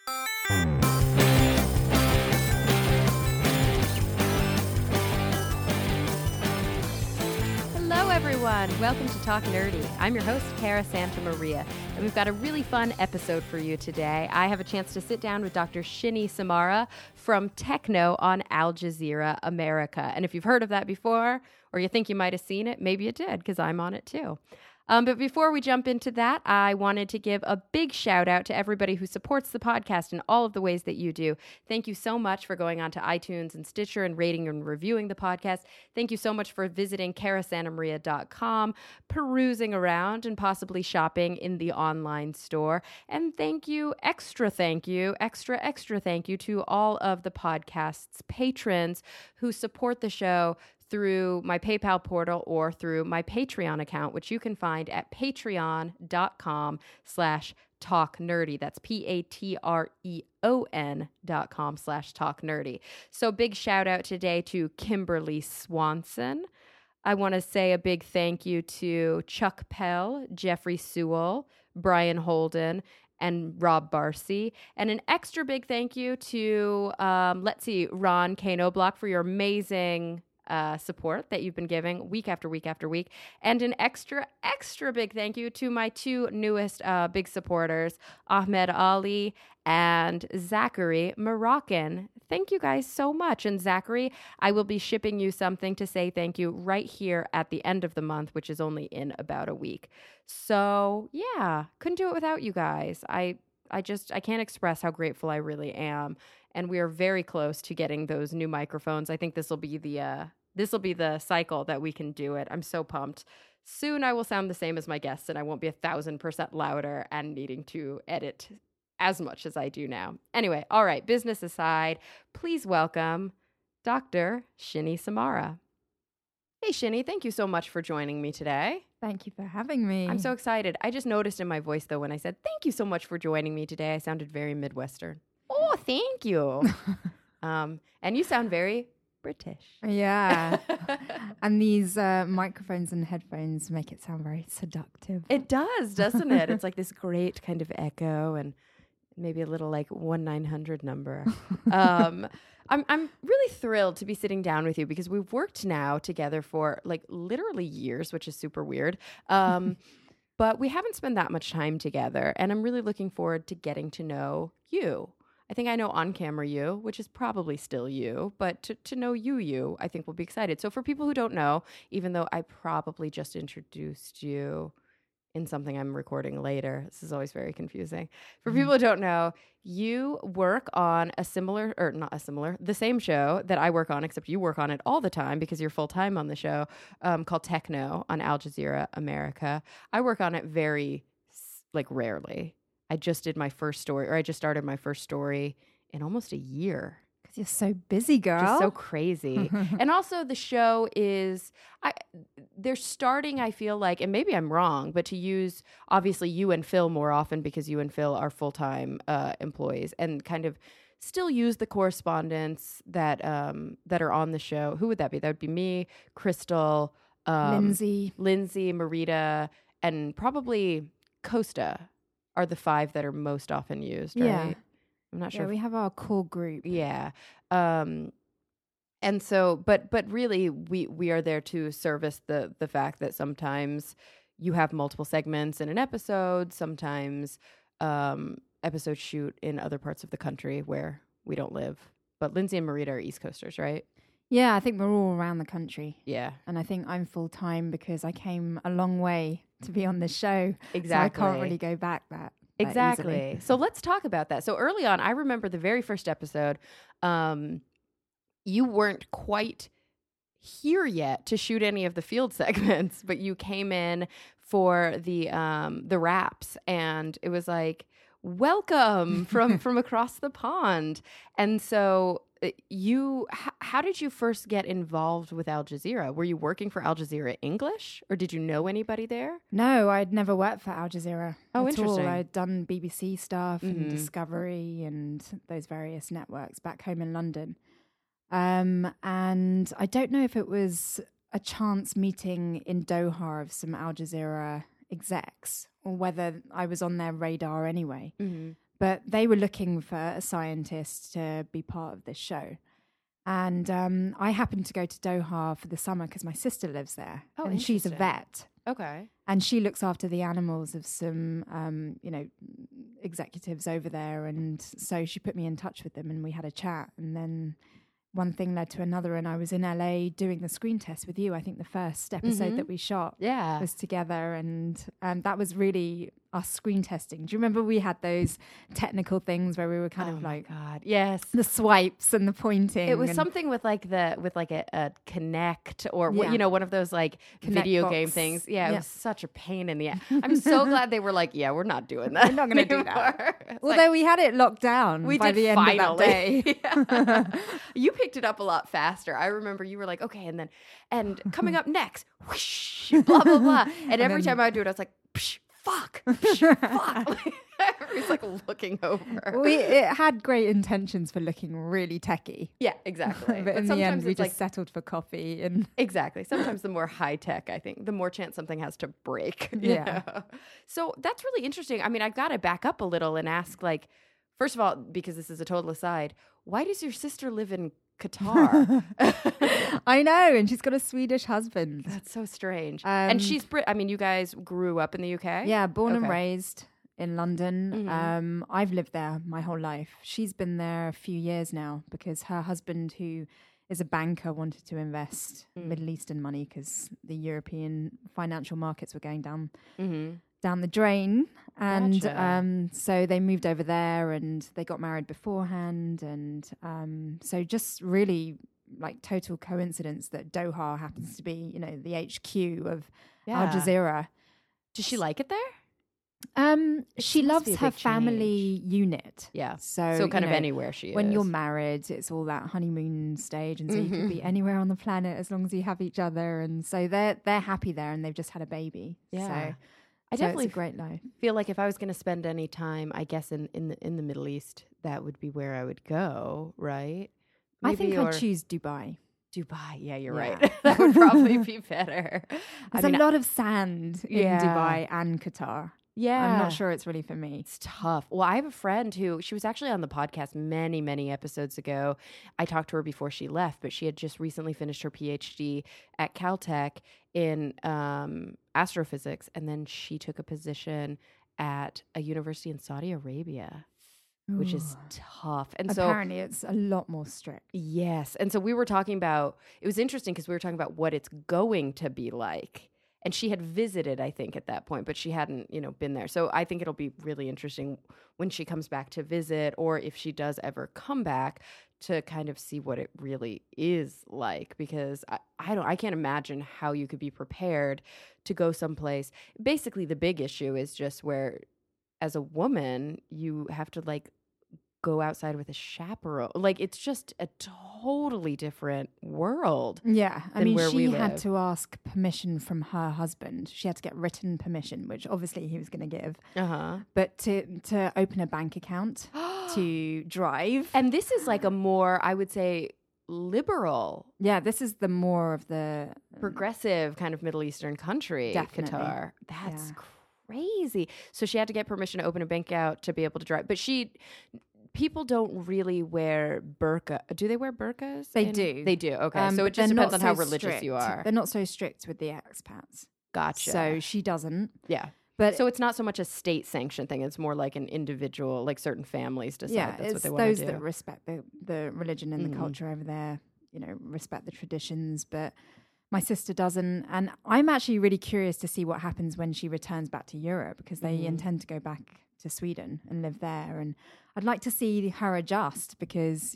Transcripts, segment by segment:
Hello, everyone. Welcome to Talk Nerdy. I'm your host, Cara Santamaria, and we've got a really fun episode for you today. I have a chance to sit down with Dr. Shinny Samara from Techno on Al Jazeera America. And if you've heard of that before, or you think you might have seen it, maybe you did, because I'm on it too. But before we jump into that, I wanted to give a big shout out to everybody who supports the podcast in all of the ways that you do. Thank you so much for going on to iTunes and Stitcher and rating and reviewing the podcast. Thank you so much for visiting carasantamaria.com, perusing around and possibly shopping in the online store. And extra thank you to all of the podcast's patrons who support the show through my PayPal portal or through my Patreon account, which you can find at patreon.com/talknerdy. That's patreon.com/talknerdy. So big shout out today to Kimberly Swanson. I want to say a big thank you to Chuck Pell, Jeffrey Sewell, Brian Holden, and Rob Barcy. And an extra big thank you to, Ron Kano-Block for your amazing support that you've been giving week after week after week. And an extra big thank you to my two newest big supporters, Ahmed Ali and Zachary Moroccan. Thank you guys so much. And Zachary, I will be shipping you something to say thank you right here at the end of the month, which is only in about a week. So yeah, couldn't do it without you guys. I can't express how grateful I really am. And we are very close to getting those new microphones. I think this will be the cycle that we can do it. I'm so pumped. Soon I will sound the same as my guests, and I won't be 1,000% louder and needing to edit as much as I do now. Anyway, all right, business aside, please welcome Dr. Shinny Samara. Hey, Shinny, thank you so much for joining me today. Thank you for having me. I'm so excited. I just noticed in my voice, though, when I said, thank you so much for joining me today, I sounded very Midwestern. Oh, thank you. And you sound very British. Yeah. And these microphones and headphones make it sound very seductive. It does, doesn't it? It's like this great kind of echo and maybe a little like 1-900 number. I'm really thrilled to be sitting down with you because we've worked now together for like literally years, which is super weird. But we haven't spent that much time together. And I'm really looking forward to getting to know you. I think I know on camera you, which is probably still you, but to know you, I think we'll be excited. So for people who don't know, even though I probably just introduced you in something I'm recording later, this is always very confusing. For people who don't know, you work on the same show that I work on, except you work on it all the time because you're full-time on the show, called Techno on Al Jazeera America. I work on it very, rarely. I just started my first story in almost a year. Because you're so busy, girl. Just so crazy. And also the show is, they're starting, I feel like, and maybe I'm wrong, but to use, obviously, you and Phil more often because you and Phil are full-time employees and kind of still use the correspondents that are on the show. Who would that be? That would be me, Crystal, Lindsay, Marita, and probably Costa. Are the 5 that are most often used, right? Yeah. I'm not sure. Yeah, we have our core group. Yeah. And so, but really, we are there to service the fact that sometimes you have multiple segments in an episode, sometimes episodes shoot in other parts of the country where we don't live. But Lindsay and Marita are East Coasters, right? Yeah, I think we're all around the country. Yeah. And I think I'm full-time because I came a long way to be on this show. Exactly. So I can't really go back that exactly. easily. So let's talk about that. So early on, I remember the very first episode, you weren't quite here yet to shoot any of the field segments, but you came in for the wraps, and it was like, welcome from across the pond. And so how did you first get involved with Al Jazeera? Were you working for Al Jazeera English, or did you know anybody there? No, I'd never worked for Al Jazeera. Oh, at interesting. all. I'd done BBC stuff and Discovery and those various networks back home in London. And I don't know if it was a chance meeting in Doha of some Al Jazeera execs or whether I was on their radar anyway. But they were looking for a scientist to be part of this show. And I happened to go to Doha for the summer because my sister lives there. Oh, and she's a vet. Okay. And she looks after the animals of some, executives over there. And so she put me in touch with them and we had a chat. And then one thing led to another. And I was in LA doing the screen test with you. I think the first episode that we shot was together. And that was really us screen testing. Do you remember we had those technical things where we were kind of like, God, yes, the swipes and the pointing? It was something with like a Kinect or one of those like Kinect video game things. Yeah, it was such a pain in the ass. I'm so glad they were like, yeah, we're not doing that. We're not going to do that. Although we had it locked down by the end of that day. You picked it up a lot faster. I remember you were like, okay, and coming up next, whoosh, blah blah blah. And every time I would do it, I was like, psh, fuck. Everybody's like looking over. It had great intentions for looking really techie. Yeah, exactly. but in the end, we just settled for coffee. And exactly. Sometimes the more high tech, I think, the more chance something has to break. Yeah. So that's really interesting. I mean, I've got to back up a little and ask, like, first of all, because this is a total aside, why does your sister live in Qatar? I know, and she's got a Swedish husband. That's so strange. And she's I mean, you guys grew up in the UK? Yeah, born and raised in London. Mm-hmm. I've lived there my whole life. She's been there a few years now because her husband, who is a banker, wanted to invest Middle Eastern money because the European financial markets were going down the drain. And so they moved over there and they got married beforehand. And so just really like total coincidence that Doha happens to be, the HQ of Al Jazeera. Does she like it there? She loves her family unit. Yeah. So kind of anywhere she is. When you're married, it's all that honeymoon stage. And so you could be anywhere on the planet as long as you have each other. And so they're happy there and they've just had a baby. Yeah. So I definitely it's a great life. Feel like if I was going to spend any time, I guess in the Middle East, that would be where I would go, right? Maybe, I think I'd choose Dubai. Dubai, yeah, you're right. That would probably be better. There's a lot of sand in Dubai and Qatar. Yeah. I'm not sure it's really for me. It's tough. Well, I have a friend she was actually on the podcast many, many episodes ago. I talked to her before she left, but she had just recently finished her PhD at Caltech in astrophysics. And then she took a position at a university in Saudi Arabia, which is tough. And apparently it's a lot more strict. Yes. And so we were talking about, it was interesting because we were talking about what it's going to be like. And she had visited, I think, at that point, but she hadn't, been there. So I think it'll be really interesting when she comes back to visit, or if she does ever come back, to kind of see what it really is like. Because I can't imagine how you could be prepared to go someplace. Basically, the big issue is just where, as a woman, you have to go outside with a chaperone. It's just a totally different world. Yeah. I mean, she had to ask permission from her husband. She had to get written permission, which obviously he was going to give. But to open a bank account, to drive. And this is a more, I would say, liberal. Yeah, this is the more of the progressive kind of Middle Eastern country, definitely. Qatar. That's crazy. So she had to get permission to open a bank account to be able to drive. But people don't really wear burqa. Do they wear burqas? They do. They do. Okay. So it just depends on how religious you are. They're not so strict with the expats. Gotcha. So she doesn't. Yeah. But so it's not so much a state sanctioned thing. It's more like an individual, certain families decide that's what they want to do. It's those that respect the religion and the culture over there, respect the traditions. But my sister doesn't. And I'm actually really curious to see what happens when she returns back to Europe, because they intend to go back to Sweden and live there. And I'd like to see her adjust, because,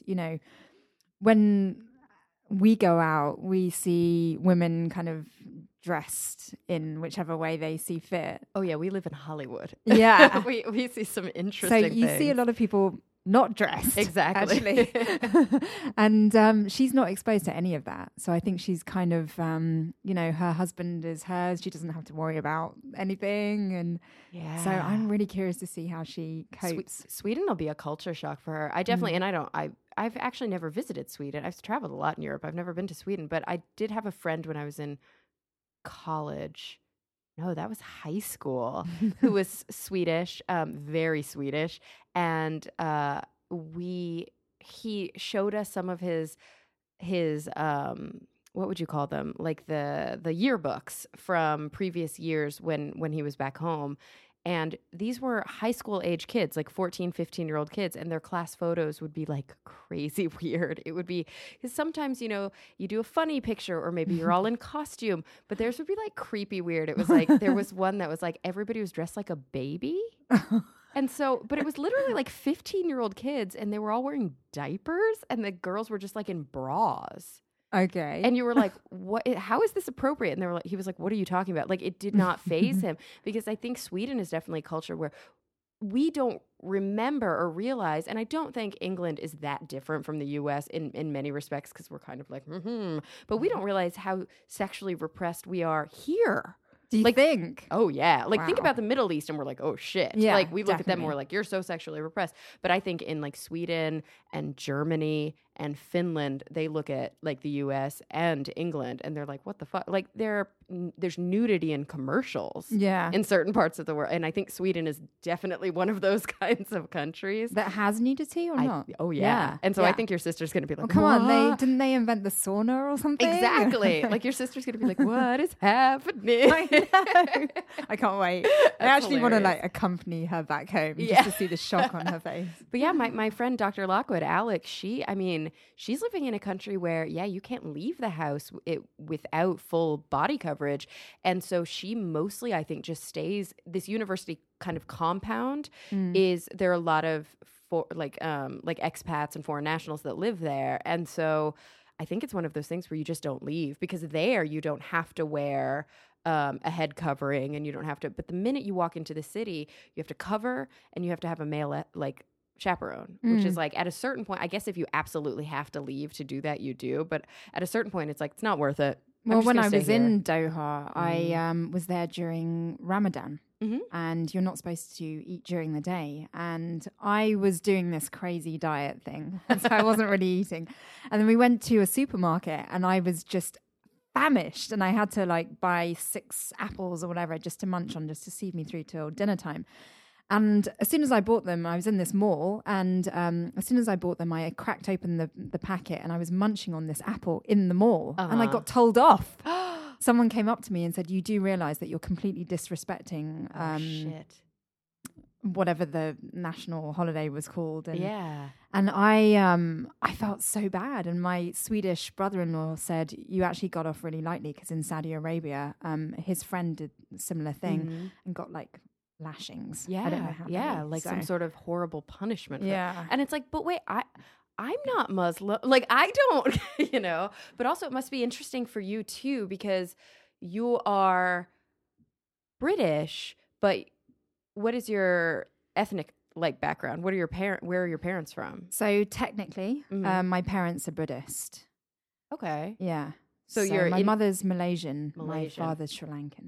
when we go out, we see women kind of dressed in whichever way they see fit. Oh yeah, we live in Hollywood. Yeah. we see some interesting things. So you see a lot of people not dressed. Exactly. Actually. And she's not exposed to any of that. So I think she's kind of, her husband is hers. She doesn't have to worry about anything. And so I'm really curious to see how she copes. Sweden will be a culture shock for her. I definitely, and I've actually never visited Sweden. I've traveled a lot in Europe. I've never been to Sweden, but I did have a friend when I was in college No, that was high school, who was Swedish, very Swedish. And he showed us some of his what would you call them? Like the yearbooks from previous years when he was back home. And these were high school age kids, like 14, 15-year-old kids, and their class photos would be like crazy weird. It would be, because sometimes, you know, you do a funny picture or maybe you're all in costume, but theirs would be like creepy weird. It was like, there was one that was like everybody was dressed like a baby. And so, but it was literally like 15-year-old kids and they were all wearing diapers and the girls were just like in bras. Okay. And you were like, "What? How is this appropriate?" And they were like, he was like, "What are you talking about?" Like, it did not faze him, because I think Sweden is definitely a culture where we don't remember or realize, and I don't think England is that different from the US in many respects, because we're kind of like, but we don't realize how sexually repressed we are here. Do you think? Oh, yeah. Like, think Wow. about the Middle East and we're like, oh, shit. Yeah, like, we look at them and definitely. we're like, you're so sexually repressed. But I think in like Sweden and Germany and Finland, they look at like the US and England and they're like, what the fuck? Like, there's nudity in commercials Yeah. in certain parts of the world. And I think Sweden is definitely one of those kinds of countries. That has nudity or not? Oh, yeah. And so I Yeah. think your sister's going to be like, Well, come on, "What?" didn't they invent the sauna or something? Exactly. Like, your sister's going to be like, what is happening? I know. I can't wait. I That's actually want to hilarious. like accompany her back home Yeah. just to see the shock on her face. But yeah, my friend Dr. Lockwood, Alex, she's living in a country where, yeah, you can't leave the house without full body coverage. And so she mostly, I think, just stays, this university kind of compound there are a lot of like expats and foreign nationals that live there. And so I think it's one of those things where you just don't leave, because there you don't have to wear a head covering and you don't have to, but the minute you walk into the city, you have to cover and you have to have a male chaperone, which is like, at a certain point, I guess if you absolutely have to leave to do that, you do. But at a certain point, it's like, it's not worth it. Well, when I was in Doha, I was there during Ramadan. Mhm. And you're not supposed to eat during the day. And I was doing this crazy diet thing. So I wasn't really eating. And then we went to a supermarket and I was just famished. And I had to like buy 6 apples or whatever just to munch on, just to see me through till dinner time. And as soon as I bought them, I was in this mall. And as soon as I bought them, I cracked open the packet and I was munching on this apple in the mall. And I got told off. Someone came up to me and said, "You do realize that you're completely disrespecting shit. whatever the national holiday was called." And, Yeah. and I felt so bad. And my Swedish brother-in-law said, "You actually got off really lightly, because in Saudi Arabia, his friend did a similar thing and got like lashings." Yeah. I don't know how many, like so. some sort of horrible punishment. for- Yeah. And it's like, but wait, I'm not Muslim. Like, I don't, you know, but also it must be interesting for you too, because you are British, but what is your ethnic like background? Where are your parents from? So technically, my parents are Buddhist. Okay. Yeah. So you're my in- mother's Malaysian, Malaysian. my father's Sri Lankan.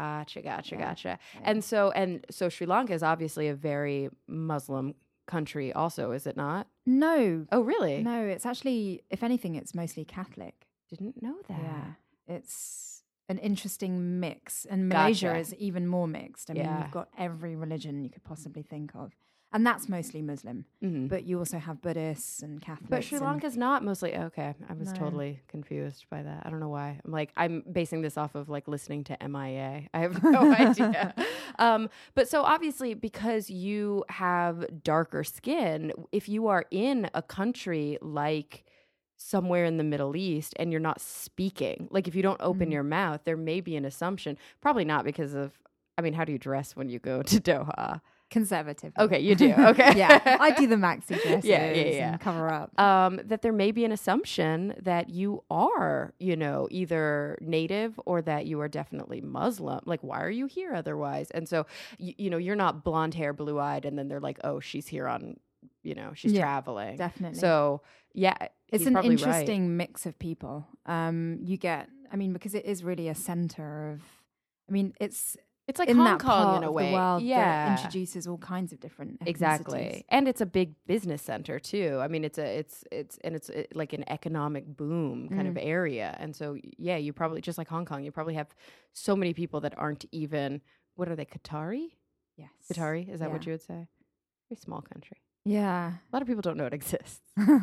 Gotcha. And so Sri Lanka is obviously a very Muslim country also, is it not? No. Oh, really? No, it's actually, if anything, it's mostly Catholic. Didn't know that. Yeah. It's an interesting mix. And Malaysia Gotcha. is even more mixed. I mean, Yeah. you've got every religion you could possibly think of. And that's mostly Muslim. Mhm. But you also have Buddhists and Catholics. But Sri and- Lanka's not mostly okay. I was No. totally confused by that. I don't know why. I'm basing this off of like listening to MIA. I have no idea. But so obviously, because you have darker skin, if you are in a country like somewhere in the Middle East and you're not speaking, like if you don't open your mouth, there may be an assumption. Probably not because of. I mean, how do you dress when you go to Doha? Conservative. Okay, you do. Okay. Yeah. I do the maxi dresses Yeah. and cover up. That there may be an assumption that you are, you know, either native or that you are definitely Muslim. Like, why are you here otherwise? And so, you know, you're not blonde hair, blue eyed, and then they're like, oh, she's here on, you know, she's traveling. Definitely. So, yeah, It's he's an probably interesting mix of people. Because it is really a center of, it's It's like in Hong that Kong part in a of way. the world Yeah. that introduces all kinds of different ethnicities. Exactly. And it's a big business center too. I mean, it's like an economic boom kind of area. And so, yeah, you probably, just like Hong Kong, you probably have so many people that aren't even, what are they, Qatari? Yes. Qatari? Is that what Yeah. you would say? Very small country. Yeah. A lot of people don't know it exists.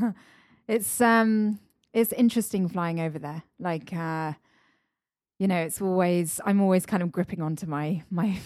It's interesting flying over there. Like, I'm always kind of gripping onto my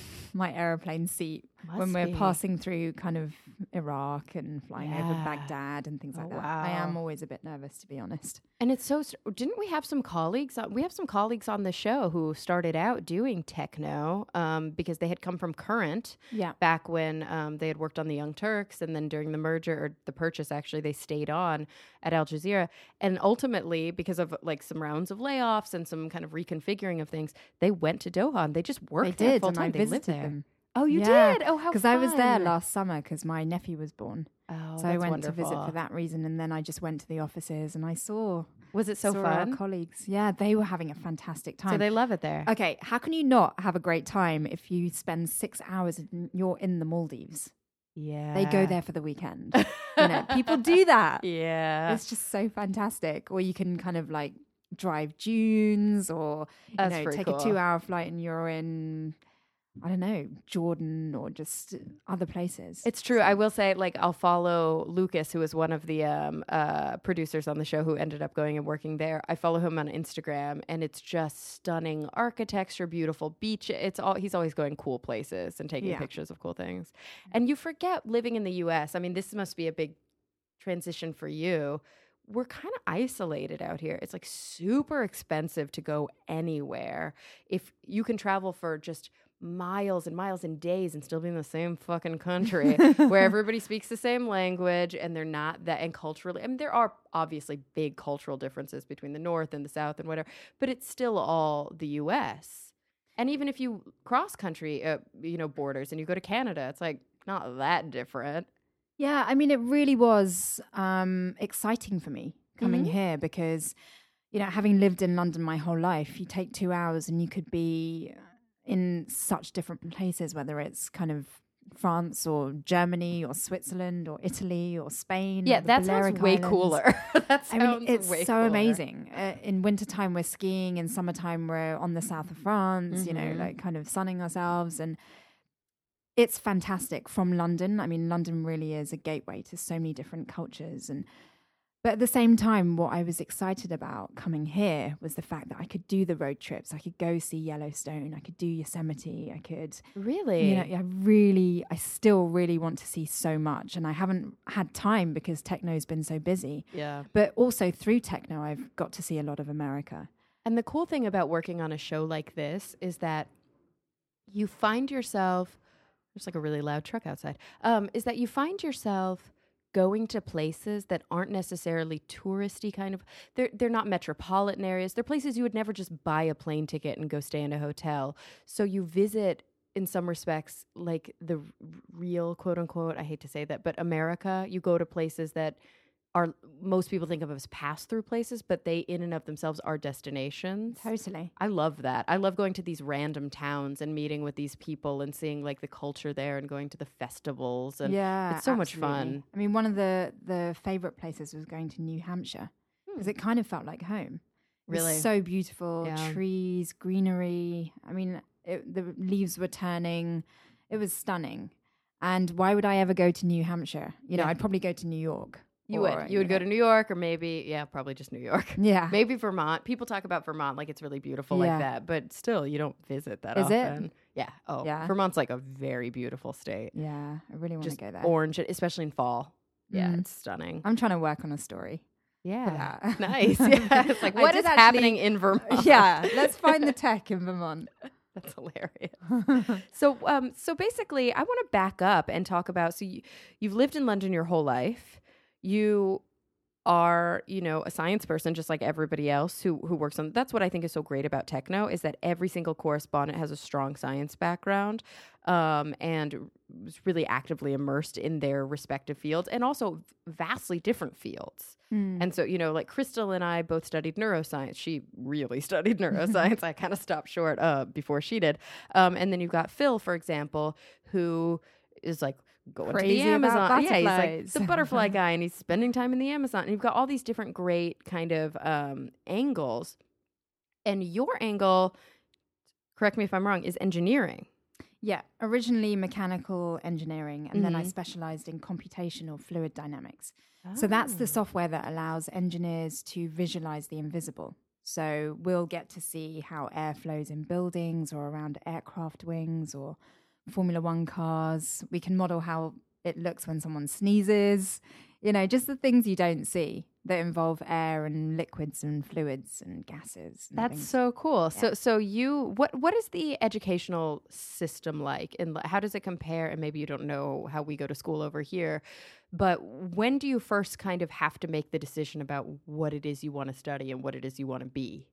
airplane seat when we're passing through kind of Iraq and flying over Baghdad and things like that. Wow. I am always a bit nervous, to be honest. And it's so, didn't we have some colleagues? We have some colleagues on the show who started out doing techno because they had come from Current back when they had worked on the Young Turks. And then during the merger or the purchase, actually, they stayed on at Al Jazeera. And ultimately, because of like some rounds of layoffs and some kind of reconfiguring of things, they went to Doha and they just worked there full time. They lived there. Them. Oh, you did? Oh, how fun. Because I was there last summer because my nephew was born. Oh, so I went to visit for that reason. And then I just went to the offices and I saw... Was it so fun? Our colleagues. Yeah, they were having a fantastic time. So they love it there. Okay, how can you not have a great time if you spend 6 hours and you're in the Maldives? Yeah. They go there for the weekend. People do that. Yeah. It's just so fantastic. Or you can kind of like drive dunes or take a 2-hour flight and you're in, I don't know, Jordan or just other places. It's true. I will say, like, I'll follow Lucas, who is one of the producers on the show who ended up going and working there. I follow him on Instagram, and it's just stunning architecture, beautiful beach. He's always going cool places and taking pictures of cool things. And you forget living in the U.S. I mean, this must be a big transition for you. We're kind of isolated out here. It's like super expensive to go anywhere. If you can travel for just miles and miles and days and still be in the same fucking country where everybody speaks the same language and they're not that, and culturally, I mean, there are obviously big cultural differences between the North and the South and whatever, but it's still all the US. And even if you cross country, borders and you go to Canada, it's like not that different. Yeah, I mean, it really was exciting for me coming here because, having lived in London my whole life, you take 2 hours and you could be in such different places, whether it's kind of France or Germany or Switzerland or Italy or Spain. Yeah, or the that Balearic sounds way Islands. cooler. It's way so cooler. amazing. In wintertime, we're skiing. In summertime, we're on the south of France, like kind of sunning ourselves. And it's fantastic from London. I mean, London really is a gateway to so many different cultures. But at the same time, what I was excited about coming here was the fact that I could do the road trips. I could go see Yellowstone. I could do Yosemite. I could... Really? I still really want to see so much. And I haven't had time because techno's been so busy. Yeah. But also through techno, I've got to see a lot of America. And the cool thing about working on a show like this is that you find yourself... There's like a really loud truck outside. Is that you find yourself going to places that aren't necessarily touristy kind of. They're not metropolitan areas. They're places you would never just buy a plane ticket and go stay in a hotel. So you visit, in some respects, like the real, quote unquote, I hate to say that, but America. You go to places that are, most people think of as pass-through places, but they in and of themselves are destinations. Totally. I love that. I love going to these random towns and meeting with these people and seeing like the culture there and going to the festivals. And it's so much fun. I mean, one of the favorite places was going to New Hampshire because it kind of felt like home. Really? It was so beautiful, trees, greenery. I mean, the leaves were turning. It was stunning. And why would I ever go to New Hampshire? I'd probably go to New York. You would go to New York or maybe, probably just New York. Yeah. Maybe Vermont. People talk about Vermont like it's really beautiful like that, but still, you don't visit that often. Is it? Yeah. Oh, yeah. Vermont's like a very beautiful state. Yeah, I really want to go there. Orange, especially in fall. Yeah, it's stunning. I'm trying to work on a story. Yeah. Nice. Yeah. It's like, what is happening in Vermont? Yeah. Let's find the tech in Vermont. That's hilarious. So basically, I want to back up and talk about, so you've lived in London your whole life. You are, a science person just like everybody else who works on. That's what I think is so great about techno is that every single correspondent has a strong science background. and was really actively immersed in their respective fields and also vastly different fields. And so, you know, like Crystal and I both studied neuroscience. She really studied neuroscience. I kind of stopped short before she did. And then you've got Phil, for example, who is like going Crazy to the Amazon. about Yeah, he's like butterflies. the butterfly guy, and he's spending time in the Amazon. And you've got all these different great kind of angles. And your angle, correct me if I'm wrong, is engineering. Yeah, originally mechanical engineering, and then I specialized in computational fluid dynamics. So that's the software that allows engineers to visualize the invisible. So we'll get to see how air flows in buildings or around aircraft wings or Formula One cars. We can model how it looks when someone sneezes, you know, just the things you don't see that involve air and liquids and fluids and gases. And That's things. so cool. Yeah. So you, what is the educational system like, and how does it compare? And maybe you don't know how we go to school over here, but when do you first kind of have to make the decision about what it is you want to study and what it is you want to be?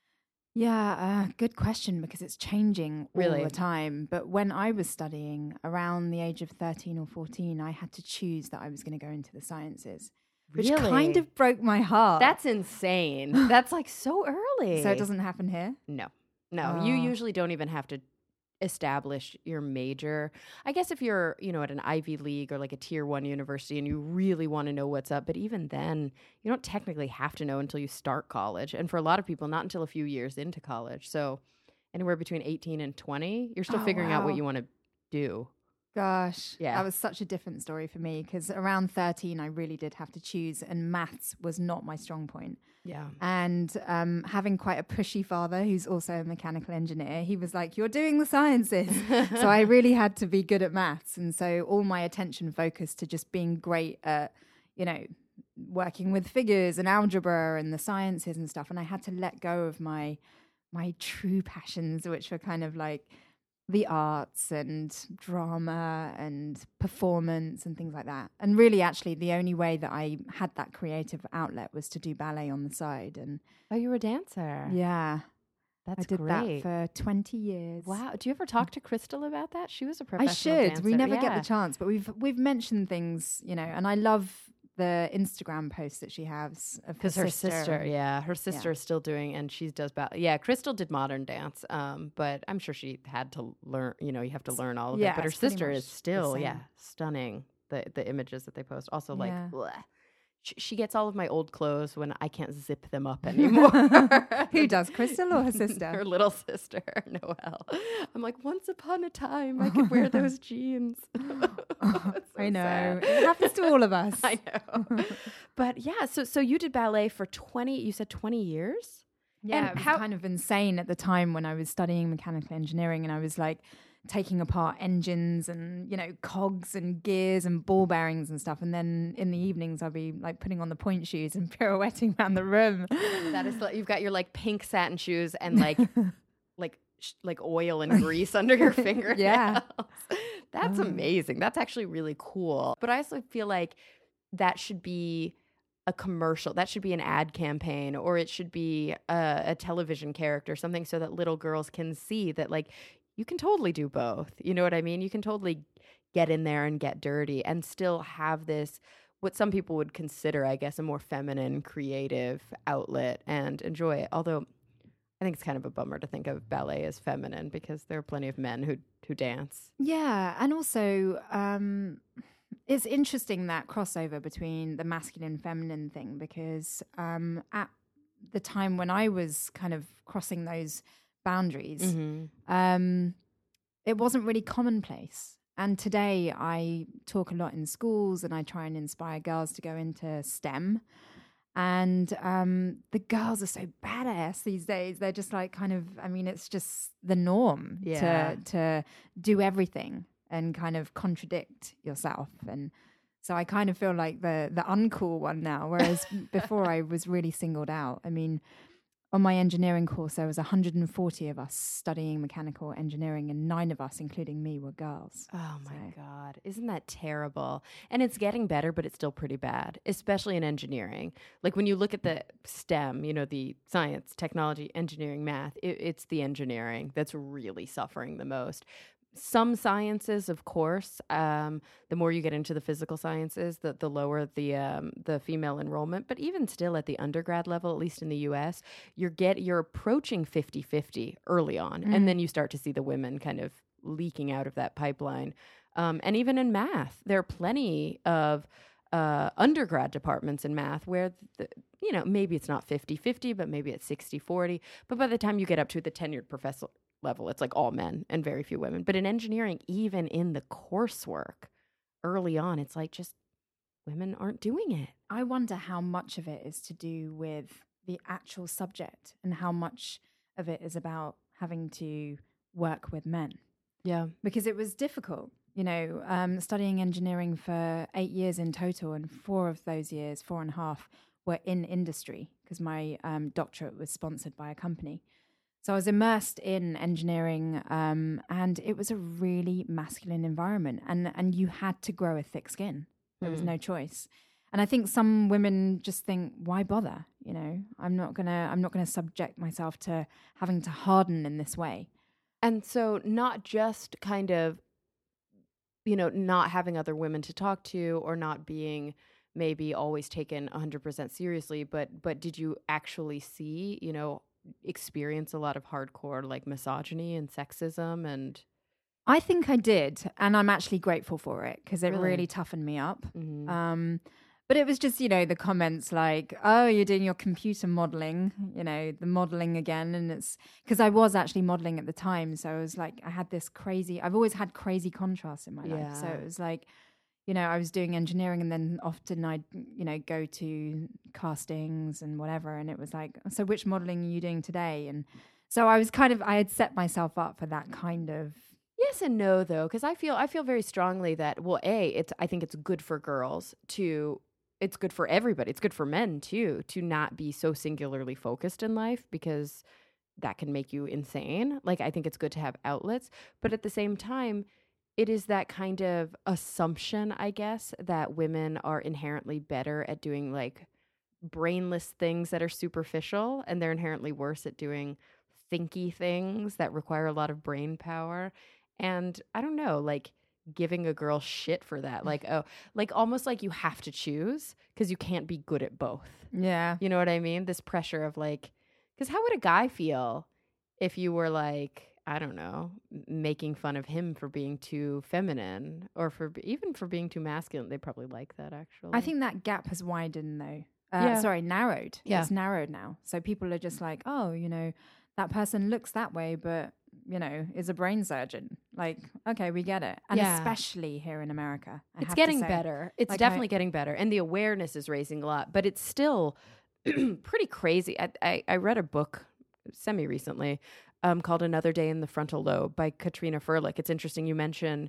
Yeah, good question, because it's changing all Really? the time. But when I was studying around the age of 13 or 14, I had to choose that I was going to go into the sciences, which Really? kind of broke my heart. That's insane. That's like so early. So it doesn't happen here? No. You usually don't even have to establish your major. I guess if you're, you know, at an Ivy League or like a tier 1 university and you really want to know what's up, but even then you don't technically have to know until you start college. And for a lot of people, not until a few years into college. So anywhere between 18 and 20, you're still figuring out what you want to do. Gosh, Yeah. that was such a different story for me, because around 13, I really did have to choose, and maths was not my strong point. Yeah. And having quite a pushy father who's also a mechanical engineer, he was like, you're doing the sciences. So I really had to be good at maths. And so all my attention focused to just being great at, you know, working with figures and algebra and the sciences and stuff. And I had to let go of my true passions, which were kind of like the arts and drama and performance and things like that. And really, actually, the only way that I had that creative outlet was to do ballet on the side. And Oh, you were a dancer. yeah, That's I did great. that for 20 years. Wow. Do you ever talk to Crystal about that? She was a I professional should. dancer. We never Yeah. get the chance, but we've mentioned things, you know, and I love the Instagram posts that she has of Because her sister, her sister Yeah. is still doing, and she does ballet. Yeah, Crystal did modern dance, but I'm sure she had to learn. You know, you have to learn all of it. Yeah, But her it's pretty sister much is the still, same. stunning. The images that they post. Also, like, Yeah. bleh. She gets all of my old clothes when I can't zip them up anymore. Who does, Crystal or her Her sister? little sister, Noelle. I'm like, once upon a time, I could wear those jeans. It's so I know. sad. It happens to all of us. I know. But yeah, so you did ballet for 20 years? Yeah, And it was how- kind of insane at the time when I was studying mechanical engineering, and I was like taking apart engines and, you know, cogs and gears and ball bearings and stuff. And then in the evenings, I'd be like putting on the point shoes and pirouetting around the room. That is like, you've got your like pink satin shoes and like like oil and grease under your fingernails. Yeah. That's amazing. That's actually really cool. But I also feel like that should be a commercial. That should be an ad campaign, or it should be a television character, something so that little girls can see that like you can totally do both. You know what I mean? You can totally get in there and get dirty and still have this, what some people would consider, I guess, a more feminine, creative outlet and enjoy it. Although I think it's kind of a bummer to think of ballet as feminine, because there are plenty of men who dance. Yeah. And also, it's interesting, that crossover between the masculine and feminine thing, because at the time when I was kind of crossing those boundaries, it wasn't really commonplace. And today I talk a lot in schools, and I try and inspire girls to go into STEM. And the girls are so badass these days. They're just like kind of, I mean, it's just the norm to do everything and kind of contradict yourself. And so I kind of feel like the uncool one now, whereas before I was really singled out. I mean, on my engineering course, there was 140 of us studying mechanical engineering, and 9 of us, including me, were girls. Oh my God. Isn't that terrible? And it's getting better, but it's still pretty bad, especially in engineering. Like when you look at the STEM, you know, the science, technology, engineering, math, it's the engineering that's really suffering the most. some sciences, of course. The more you get into the physical sciences, the lower the female enrollment. But even still at the undergrad level, at least in the US, you're approaching 50-50 early on. And then you start to see the women kind of leaking out of that pipeline. And even in math, there are plenty of undergrad departments in math where, maybe it's not 50-50, but maybe it's 60-40. But by the time you get up to the tenured professor level, it's like all men and very few women. But in engineering, even in the coursework early on, it's like just women aren't doing it. I wonder how much of it is to do with the actual subject and how much of it is about having to work with men. Yeah. Because it was difficult, studying engineering for 8 years in total, and 4 of those years, 4.5, were in industry because my doctorate was sponsored by a company. So I was immersed in engineering, and it was a really masculine environment, and you had to grow a thick skin. There was no choice. And I think some women just think, why bother? I'm not gonna subject myself to having to harden in this way. And so not just kind of, not having other women to talk to or not being maybe always taken 100% seriously, but did you actually see, experience a lot of hardcore like misogyny and sexism? And I think I did, and I'm actually grateful for it because it really toughened me up. Mm-hmm. But it was just, the comments like, oh, you're doing your computer modeling, the modeling again. And it's because I was actually modeling at the time. So I was like, I've always had crazy contrasts in my life. So it was like, I was doing engineering, and then often I'd, go to castings and whatever. And it was like, so which modeling are you doing today? And so I had set myself up for that kind of. Yes and no, though, because I feel very strongly that, well, I think it's good for girls it's good for everybody. It's good for men too, to not be so singularly focused in life, because that can make you insane. Like, I think it's good to have outlets, but at the same time, it is that kind of assumption, I guess, that women are inherently better at doing like brainless things that are superficial, and they're inherently worse at doing thinky things that require a lot of brain power. And I don't know, like, giving a girl shit for that, like, oh, like almost like you have to choose because you can't be good at both. Yeah, you know what I mean? This pressure of like, because how would a guy feel if you were like, I don't know, making fun of him for being too feminine, or for even for being too masculine? They probably like that, actually. I think that gap has widened though. Narrowed. Yeah. It's narrowed now. So people are just like, oh, that person looks that way, but is a brain surgeon. Like, okay, we get it. And especially here in America. It's getting better. It's like definitely getting better. And the awareness is raising a lot, but it's still pretty crazy. I read a book semi-recently called Another Day in the Frontal Lobe by Katrina Furlick. It's interesting you mention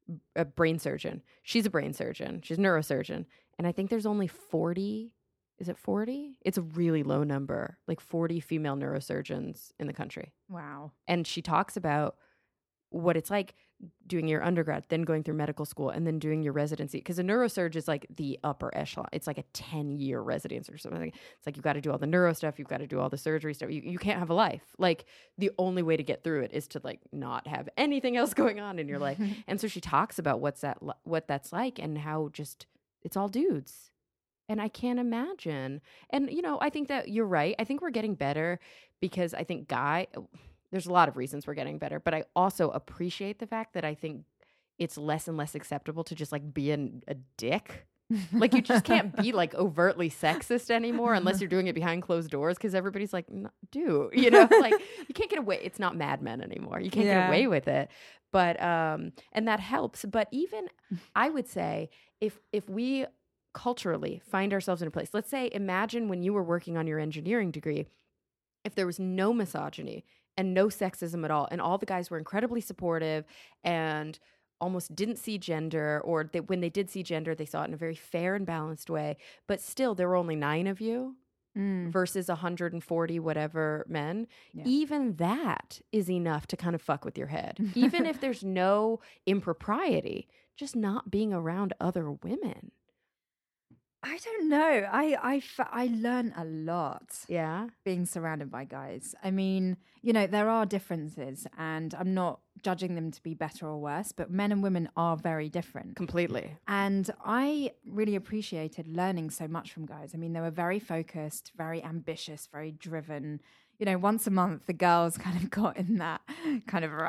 a brain surgeon. She's a brain surgeon. She's a neurosurgeon. And I think there's only 40. Is it 40? It's a really low number, like 40 female neurosurgeons in the country. Wow. And she talks about what it's like doing your undergrad, then going through medical school, and then doing your residency. Because a neurosurge is like the upper echelon. It's like a 10-year residency or something. It's like you've got to do all the neuro stuff. You've got to do all the surgery stuff. You can't have a life. Like, the only way to get through it is to like not have anything else going on in your life. And so she talks about what that's like, and how just it's all dudes. And I can't imagine. And, I think that you're right. I think we're getting better because I think there's a lot of reasons we're getting better, but I also appreciate the fact that I think it's less and less acceptable to just like be a dick. Like, you just can't be like overtly sexist anymore unless you're doing it behind closed doors, because everybody's like, dude, like, you can't get away. It's not Mad Men anymore. You can't get away with it. But, and that helps. But even I would say if we culturally find ourselves in a place, let's say, imagine when you were working on your engineering degree, if there was no misogyny and no sexism at all, and all the guys were incredibly supportive and almost didn't see gender, or when they did see gender, they saw it in a very fair and balanced way, but still there were only 9 of you versus 140 whatever men. Even that is enough to kind of fuck with your head. Even if there's no impropriety, just not being around other women. I don't know. I learn a lot Yeah. being surrounded by guys. I mean, you know, there are differences, and I'm not judging them to be better or worse, but men and women are very different. Completely. And I really appreciated learning so much from guys. I mean, they were very focused, very ambitious, very driven. You know, once a month, the girls kind of got in that kind of,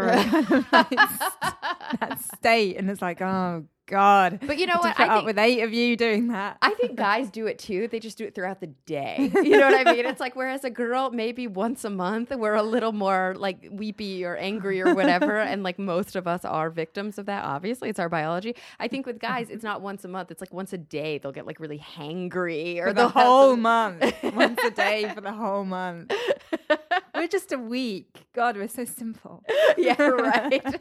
that state. And it's like, oh, God. But you know what? I think, up with 8 of you doing that. I think guys do it too. They just do it throughout the day. You know what I mean? It's like, whereas a girl, maybe once a month, we're a little more like weepy or angry or whatever. And like most of us are victims of that. Obviously, it's our biology. I think with guys, it's not once a month. It's like once a day. They'll get like really hangry or for the whole month. Once a day for the whole month. We're just a week. God, we're so simple. Yeah, right.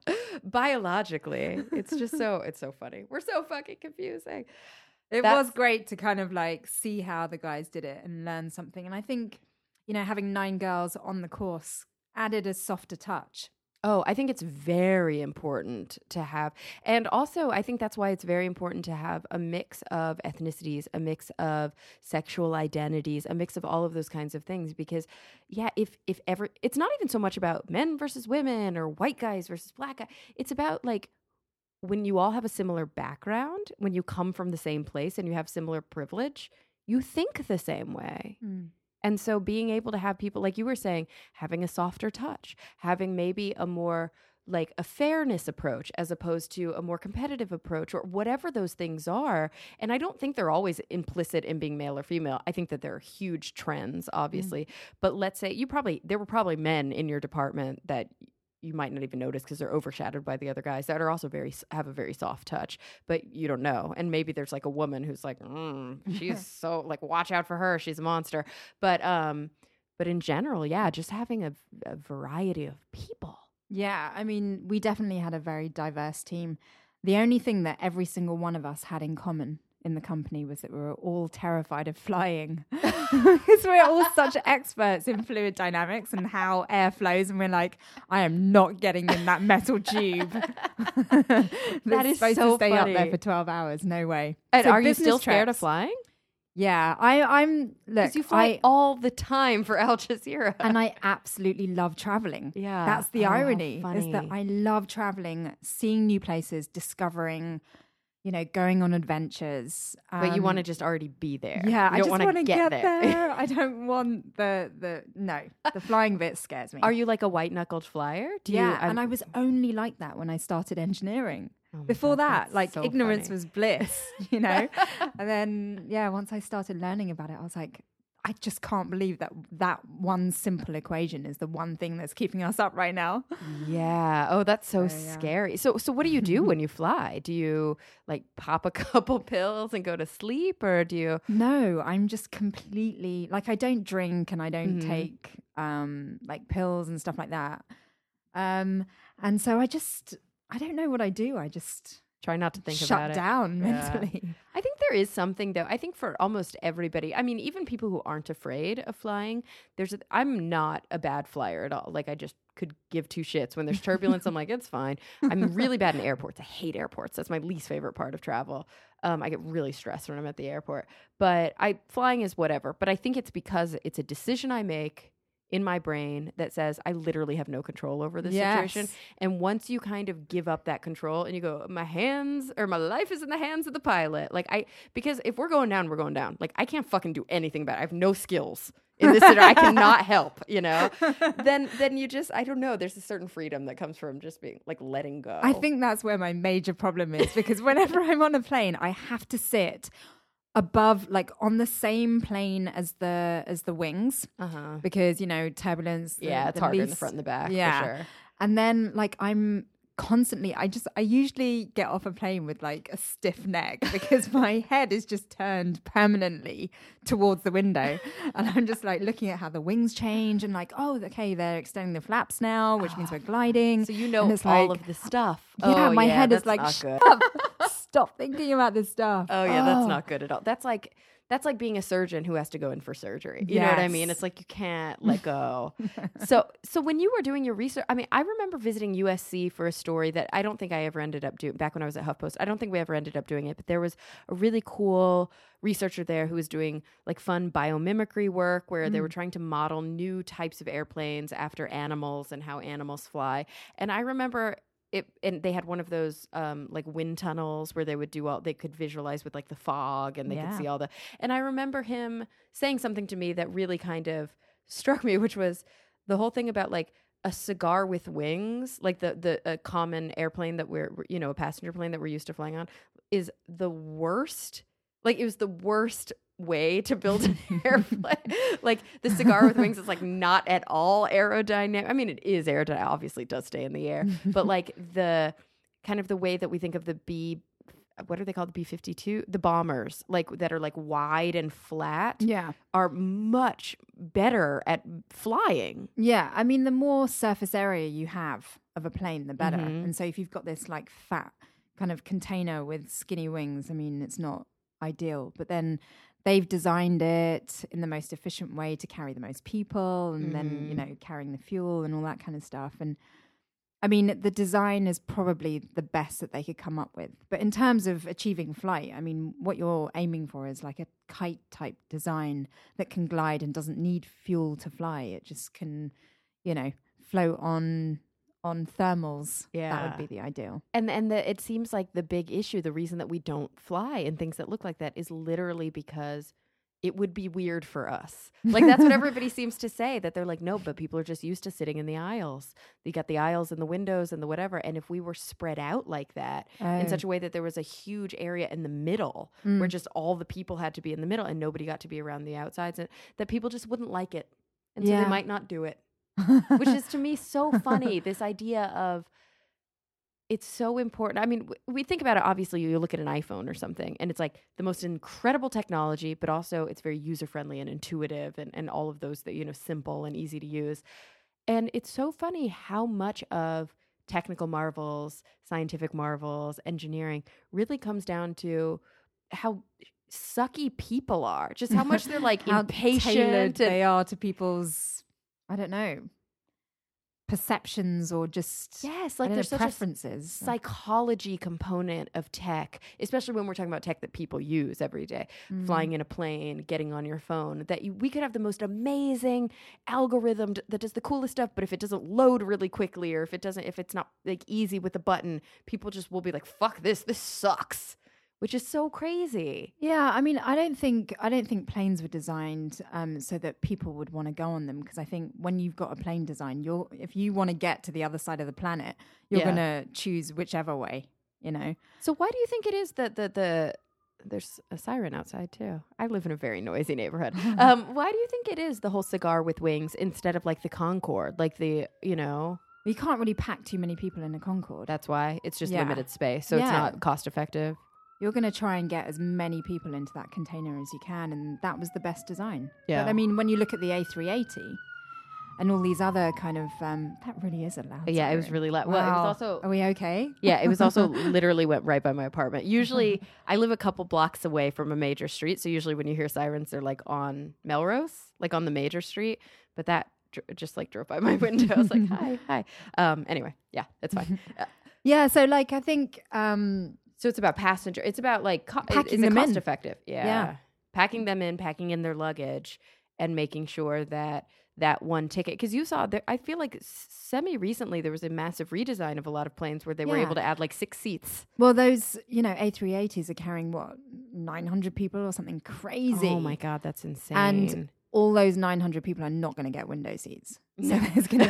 Biologically, it's so funny. We're so fucking confusing. It was great to kind of like see how the guys did it and learn something. And I think, you know, having 9 girls on the course added a softer touch. Oh, I think it's very important to have. And also, I think that's why it's very important to have a mix of ethnicities, a mix of sexual identities, a mix of all of those kinds of things. Because, yeah, if ever, it's not even so much about men versus women or white guys versus black guys. It's about like when you all have a similar background, when you come from the same place and you have similar privilege, you think the same way. Mm. And so being able to have people, like you were saying, having a softer touch, having maybe a more like a fairness approach as opposed to a more competitive approach or whatever those things are. And I don't think they're always implicit in being male or female. I think that there are huge trends, obviously. But let's say there were probably men in your department that you might not even notice because they're overshadowed by the other guys that are also have a very soft touch, but you don't know. And maybe there's like a woman who's like, she's so like, watch out for her. She's a monster. But in general, yeah, just having a variety of people. Yeah. I mean, we definitely had a very diverse team. The only thing that every single one of us had in common in the company was that we were all terrified of flying because we're all such experts in fluid dynamics and how air flows, and we're like, I am not getting in that metal tube that is supposed so to stay funny. up there for 12 hours. No way. And so are you still scared of flying? Yeah, I'm. Look, because you fly all the time for Al Jazeera, and I absolutely love traveling. Yeah, that's the irony is that I love traveling, seeing new places, discovering. You know, going on adventures. But you want to just already be there. Yeah, I just want to get there. there. I don't want the flying bit scares me. Are you like a white-knuckled flyer? And I was only like that when I started engineering. Before that, like so ignorance was bliss, you know? And then, once I started learning about it, I was like, I just can't believe that one simple equation is the one thing that's keeping us up right now. Yeah. Oh, that's so scary. So what do you do when you fly? Do you like pop a couple pills and go to sleep, or do you? No, I'm just completely like, I don't drink and I don't take like pills and stuff like that. And so I don't know what I do. I just try not to think about it. Shut down mentally. I think there is something though. I think for almost everybody, I mean, even people who aren't afraid of flying, I'm not a bad flyer at all. Like I just could give 2 shits when there's turbulence. I'm like, it's fine. I'm really bad in airports. I hate airports. That's my least favorite part of travel. I get really stressed when I'm at the airport, but flying is whatever. But I think it's because it's a decision I make in my brain that says I literally have no control over this situation. And once you kind of give up that control and you go, my life is in the hands of the pilot. Because if we're going down, we're going down. Like I can't fucking do anything about it. I have no skills in this scenario. I cannot help, you know? Then you just, I don't know. There's a certain freedom that comes from just being like letting go. I think that's where my major problem is, because whenever I'm on a plane, I have to sit above, like on the same plane as the wings, because, you know, turbulence. It's harder in the front and the back. Yeah. For sure. And then like I'm constantly, I usually get off a plane with like a stiff neck because my head is just turned permanently towards the window. And I'm just like looking at how the wings change and like, oh, okay, they're extending the flaps now, which means we're gliding. So you know all of the stuff. Yeah, my head is like, stop thinking about this stuff. Oh yeah, that's not good at all. That's like being a surgeon who has to go in for surgery. You know what I mean? It's like you can't let go. So when you were doing your research, I mean, I remember visiting USC for a story that I don't think I ever ended up doing back when I was at HuffPost. I don't think we ever ended up doing it, but there was a really cool researcher there who was doing like fun biomimicry work where they were trying to model new types of airplanes after animals and how animals fly. And I remember and they had one of those like wind tunnels where they could visualize with like the fog and they could see and I remember him saying something to me that really kind of struck me, which was the whole thing about like a cigar with wings, like a common airplane that we're, a passenger plane that we're used to flying on is the worst. Like it was the worst way to build an airplane. Like the cigar with wings is like not at all aerodynamic. I mean, it is aerodynamic. Obviously, it does stay in the air, but like the kind of the way that we think of the what are they called? The B-52, the bombers, like that are like wide and flat. Are much better at flying. Yeah, I mean, the more surface area you have of a plane, the better. And so if you've got this like fat kind of container with skinny wings, I mean, it's not ideal. But then they've designed it in the most efficient way to carry the most people and then, carrying the fuel and all that kind of stuff. And I mean, the design is probably the best that they could come up with. But in terms of achieving flight, I mean, what you're aiming for is like a kite type design that can glide and doesn't need fuel to fly. It just can, float on thermals. That would be the ideal. And it seems like the big issue, the reason that we don't fly in things that look like that is literally because it would be weird for us. Like that's what everybody seems to say, that they're like, no, but people are just used to sitting in the aisles. You got the aisles and the windows and the whatever. And if we were spread out like that in such a way that there was a huge area in the middle where just all the people had to be in the middle and nobody got to be around the outsides, and that people just wouldn't like it. And so they might not do it. Which is to me so funny, this idea of it's so important. I mean, we think about it, obviously you look at an iPhone or something and it's like the most incredible technology, but also it's very user-friendly and intuitive and all of those that, simple and easy to use. And it's so funny how much of technical marvels, scientific marvels, engineering really comes down to how sucky people are, just how much they're like impatient. They are to people's, I don't know, perceptions or just there's such preferences. A psychology component of tech, especially when we're talking about tech that people use every day, flying in a plane, getting on your phone, that we could have the most amazing algorithm that does the coolest stuff, but if it doesn't load really quickly or if it's not like easy with a button, people just will be like, fuck this sucks. Which is so crazy. Yeah, I mean, I don't think planes were designed so that people would want to go on them, because I think when you've got a plane design, if you want to get to the other side of the planet, you're going to choose whichever way, So why do you think it is that there's a siren outside too? I live in a very noisy neighborhood. Why do you think it is the whole cigar with wings instead of like the Concorde, like the, You can't really pack too many people in a Concorde. That's why it's just limited space, so it's not cost effective. You're going to try and get as many people into that container as you can, and that was the best design. Yeah. But I mean, when you look at the A380 and all these other kind of, that really is a loud siren. Yeah, it was really loud. Wow. Well, it was also... Are we okay? Yeah, it was also literally went right by my apartment. Usually, I live a couple blocks away from a major street, so usually when you hear sirens, they're like on Melrose, like on the major street, but that just like drove by my window. I was like, hi. Anyway, yeah, that's fine. Yeah, so like I think... So it's about passenger. It's about like packing them cost in. Effective. Yeah. Packing them in, packing in their luggage, and making sure that one ticket. Because you saw there, I feel like semi-recently there was a massive redesign of a lot of planes where they were able to add like 6 seats. Well, those A380s are carrying 900 people or something crazy. Oh my God, that's insane. And all those 900 people are not going to get window seats. So there's going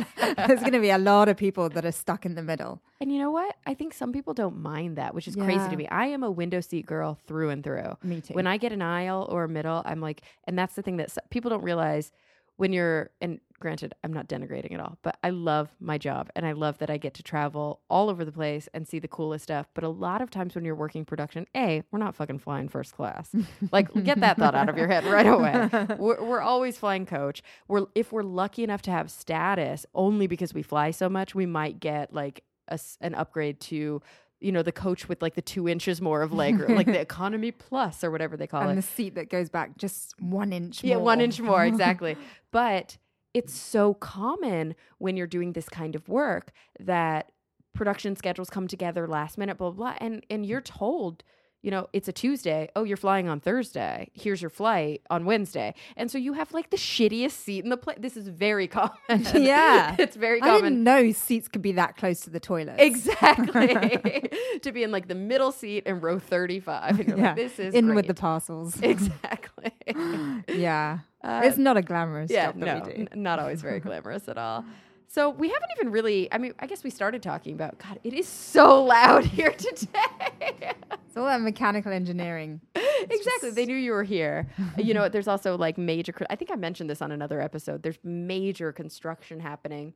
to be a lot of people that are stuck in the middle. And you know what? I think some people don't mind that, which is crazy to me. I am a window seat girl through and through. Me too. When I get an aisle or a middle, I'm like, and that's the thing that people don't realize when you're, and granted, I'm not denigrating at all, but I love my job and I love that I get to travel all over the place and see the coolest stuff. But a lot of times when you're working production, we're not fucking flying first class. Like, get that thought out of your head right away. We're always flying coach. If we're lucky enough to have status, only because we fly so much, we might get like an upgrade to the coach with like the 2 inches more of leg room, like the economy plus or whatever they call it. And the seat that goes back just 1 inch more. Yeah, 1 inch more, exactly. But it's so common when you're doing this kind of work that production schedules come together last minute, blah, blah, blah. And you're told, it's a Tuesday. Oh, you're flying on Thursday. Here's your flight on Wednesday. And so you have like the shittiest seat in the plane. This is very common. Yeah. It's very common. I didn't know seats could be that close to the toilet. Exactly. To be in like the middle seat in row 35. And you're like, this is in great. with the parcels. Exactly. Yeah. It's not a glamorous job that we do. Not always very glamorous at all. So we haven't even really, I guess we started talking about, God, it is so loud here today. It's all that mechanical engineering. Exactly. They knew you were here. There's also like I think I mentioned this on another episode. There's major construction happening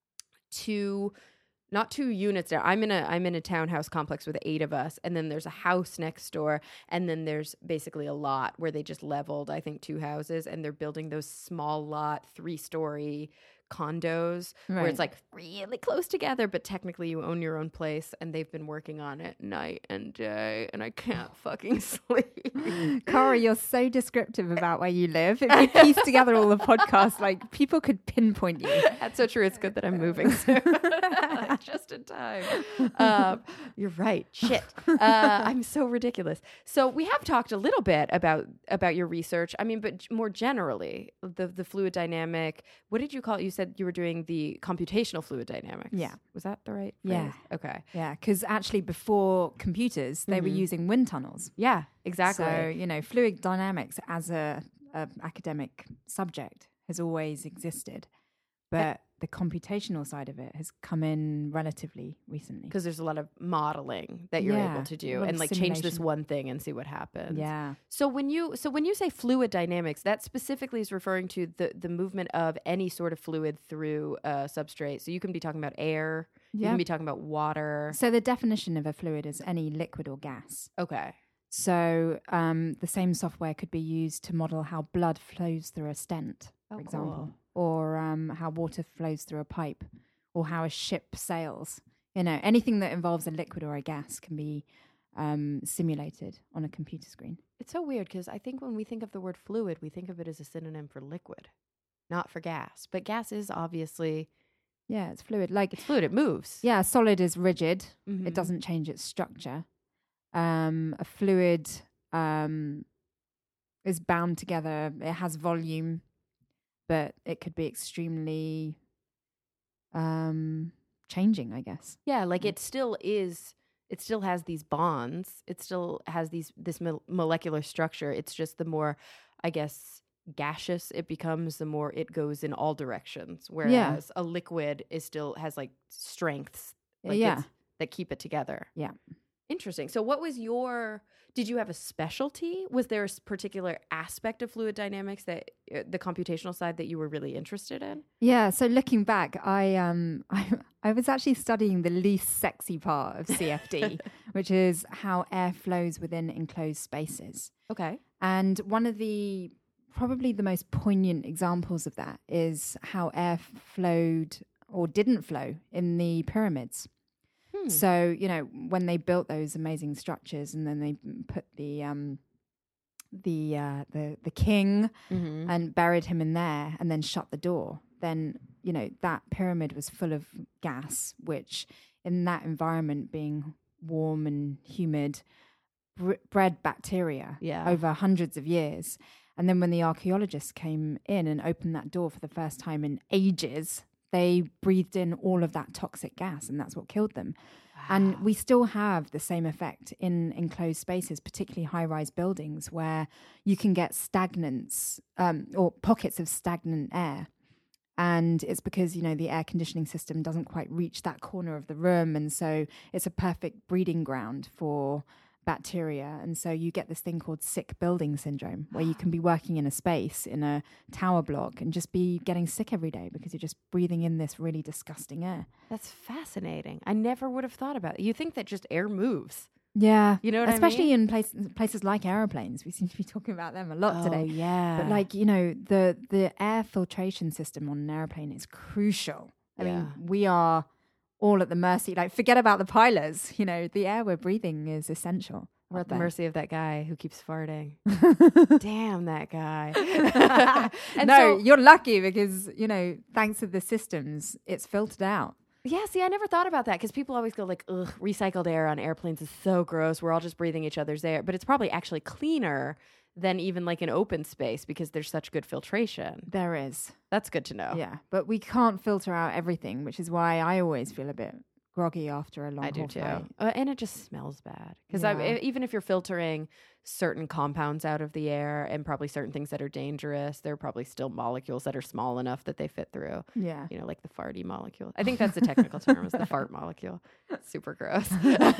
not 2 units there. I'm in a townhouse complex with 8 of us, and then there's a house next door, and then there's basically a lot where they just leveled, I think, 2 houses, and they're building those small lot 3-story condos where it's like really close together, but technically you own your own place, and they've been working on it night and day, and I can't fucking sleep. Cara, you're so descriptive about where you live. If you piece together all the podcasts, like people could pinpoint you. That's so true. It's good that I'm moving soon. Just in time. You're right. Shit. I'm so ridiculous. So we have talked a little bit about your research. But more generally, the fluid dynamic. What did you call it? You said you were doing the computational fluid dynamics. Yeah. Was that the right phrase? Yeah. Okay. Yeah, because actually before computers, they were using wind tunnels. Yeah, exactly. So, fluid dynamics as a academic subject has always existed. But the computational side of it has come in relatively recently. Because there's a lot of modeling that you're able to do and like change this one thing and see what happens. Yeah. So when you say fluid dynamics, that specifically is referring to the movement of any sort of fluid through a substrate. So you can be talking about air, you can be talking about water. So the definition of a fluid is any liquid or gas. Okay. So the same software could be used to model how blood flows through a stent, for example. Cool. Or how water flows through a pipe, or how a ship sails. Anything that involves a liquid or a gas can be simulated on a computer screen. It's so weird because I think when we think of the word fluid, we think of it as a synonym for liquid, not for gas. But gas is obviously... Yeah, it's fluid. It's fluid, it moves. Yeah, a solid is rigid. Mm-hmm. It doesn't change its structure. A fluid is bound together. It has volume, but it could be extremely changing, I guess. Yeah, it still has these bonds. It still has this molecular structure. It's just the more, I guess, gaseous it becomes, the more it goes in all directions. Whereas a liquid still has strengths that keep it together. Yeah. Interesting. So did you have a specialty? Was there a particular aspect of fluid dynamics that the computational side that you were really interested in? Yeah. So looking back, I was actually studying the least sexy part of CFD, which is how air flows within enclosed spaces. Okay. And one of probably the most poignant examples of that is how air flowed or didn't flow in the pyramids. So, when they built those amazing structures and then they put the king and buried him in there and then shut the door, then, that pyramid was full of gas, which in that environment being warm and humid bred bacteria over hundreds of years. And then when the archaeologists came in and opened that door for the first time in ages, they breathed in all of that toxic gas, and that's what killed them. Wow. And we still have the same effect in enclosed spaces, particularly high-rise buildings, where you can get stagnants or pockets of stagnant air. And it's because, the air conditioning system doesn't quite reach that corner of the room. And so it's a perfect breeding ground for bacteria. And so you get this thing called sick building syndrome, where you can be working in a space in a tower block and just be getting sick every day because you're just breathing in this really disgusting air. That's fascinating. I never would have thought about it. You think that just air moves. Yeah. You know what Especially I mean? in places like airplanes. We seem to be talking about them a lot today. Yeah. But the air filtration system on an airplane is crucial. I mean, we are all at the mercy. Like, forget about the pilots. The air we're breathing is essential. We're at the mercy of that guy who keeps farting. Damn that guy. No, you're lucky because, thanks to the systems, it's filtered out. Yeah, see, I never thought about that because people always go like, ugh, recycled air on airplanes is so gross. We're all just breathing each other's air. But it's probably actually cleaner than even like an open space because there's such good filtration. There is. That's good to know. Yeah, but we can't filter out everything, which is why I always feel a bit groggy after a long haul flight. And it just smells bad because even if you're filtering certain compounds out of the air and probably certain things that are dangerous, there are probably still molecules that are small enough that they fit through. Yeah. Like the farty molecule. I think that's the technical term, is the fart molecule. Super gross.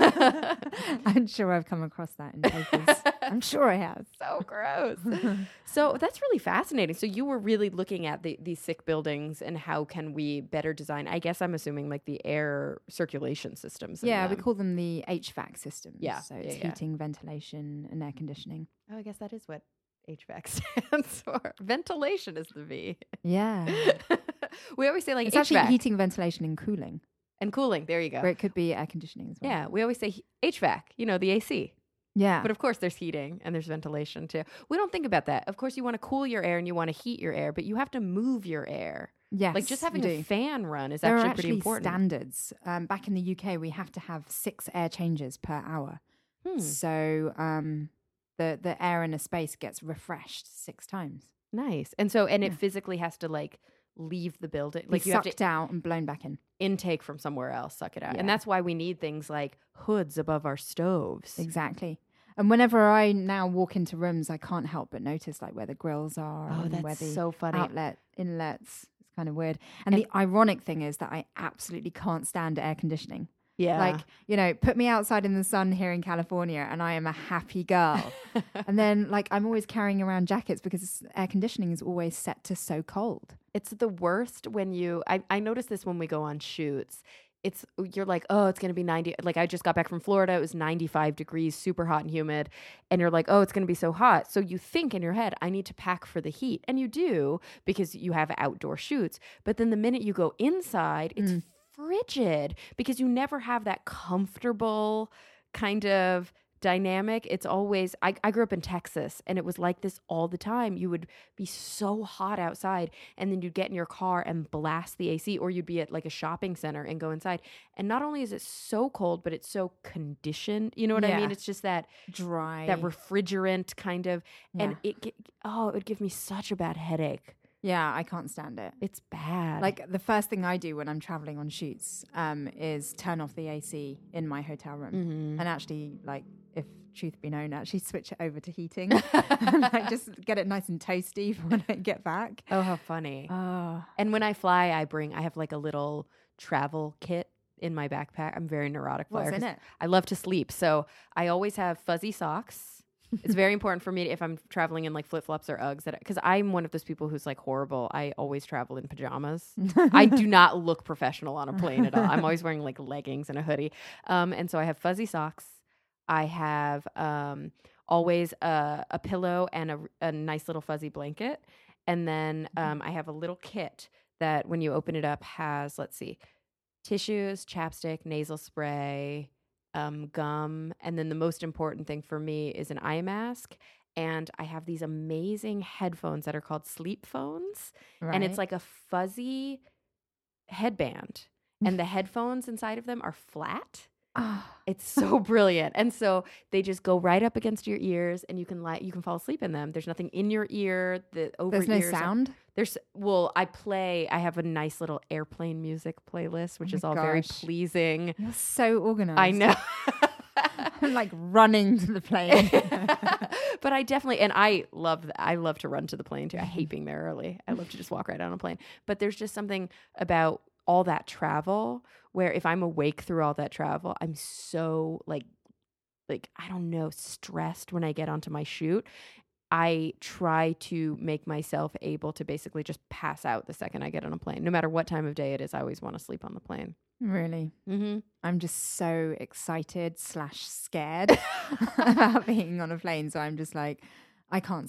I'm sure I've come across that in papers. I'm sure I have. So gross. So that's really fascinating. So you were really looking at these sick buildings and how can we better design, I guess I'm assuming like the air circulation systems. Yeah, we call them the HVAC systems. Yeah. So it's heating, ventilation, and air conditioning. Oh, I guess that is what HVAC stands for. Ventilation is the V. Yeah. We always say like it's HVAC. actually heating, ventilation, and cooling. And cooling, there you go. Or it could be air conditioning as well. Yeah, we always say HVAC, the AC. Yeah. But of course there's heating and there's ventilation too. We don't think about that. Of course you want to cool your air and you want to heat your air, but you have to move your air. Yes. Like just having a fan run is there actually are pretty important. Standards. Back in the UK, we have to have 6 air changes per hour. So the air in a space gets refreshed 6 times. Nice. And so, it physically has to like leave the building. Like you have sucked to out and blown back in. Intake from somewhere else, suck it out. Yeah. And that's why we need things like hoods above our stoves. Exactly. And whenever I now walk into rooms, I can't help but notice like where the grills are and where the so funny. inlets. It's kind of weird. And the ironic thing is that I absolutely can't stand air conditioning. Yeah. Like, put me outside in the sun here in California and I am a happy girl. And then like I'm always carrying around jackets because air conditioning is always set to so cold. It's the worst when I notice this when we go on shoots. You're like, oh, it's going to be 90. Like I just got back from Florida. It was 95 degrees, super hot and humid. And you're like, oh, it's going to be so hot. So you think in your head, I need to pack for the heat. And you do because you have outdoor shoots. But then the minute you go inside, it's frigid because you never have that comfortable kind of dynamic. It's always, I grew up in Texas and it was like this all the time. You would be so hot outside and then you'd get in your car and blast the AC, or you'd be at like a shopping center and go inside. And not only is it so cold, but it's so conditioned. You know what I mean? It's just that dry, that refrigerant kind of, and it would give me such a bad headache. Yeah, I can't stand it. It's bad. Like the first thing I do when I'm traveling on shoots is turn off the AC in my hotel room and actually, like, if truth be known, actually switch it over to heating and like just get it nice and toasty for when I get back. Oh, how funny. Oh. And when I fly, I have like a little travel kit in my backpack. I'm a very neurotic flyer. What's in it? I love to sleep. So I always have fuzzy socks. It's very important for me if I'm traveling in like flip-flops or Uggs, because I'm one of those people who's like horrible. I always travel in pajamas. I do not look professional on a plane at all. I'm always wearing like leggings and a hoodie. And so I have fuzzy socks. I have always a pillow and a nice little fuzzy blanket. And then I have a little kit that when you open it up has, let's see, tissues, chapstick, nasal spray, gum, and then the most important thing for me is an eye mask. And I have these amazing headphones that are called sleep phones. Right. And it's like a fuzzy headband. And the headphones inside of them are flat. It's so brilliant. And so they just go right up against your ears and you can fall asleep in them. There's nothing in your ear. There's no sound? I have a nice little airplane music playlist, which is all very pleasing. You're so organized. I know. I'm like running to the plane. But I love to run to the plane too. I hate being there early. I love to just walk right on a plane. But there's just something about all that travel where if I'm awake through all that travel, I'm so like I don't know, stressed when I get onto my shoot. I try to make myself able to basically just pass out the second I get on a plane. No matter what time of day it is, I always want to sleep on the plane. Really? Mm-hmm. I'm just so excited / scared about being on a plane. So I'm just like, I can't sleep.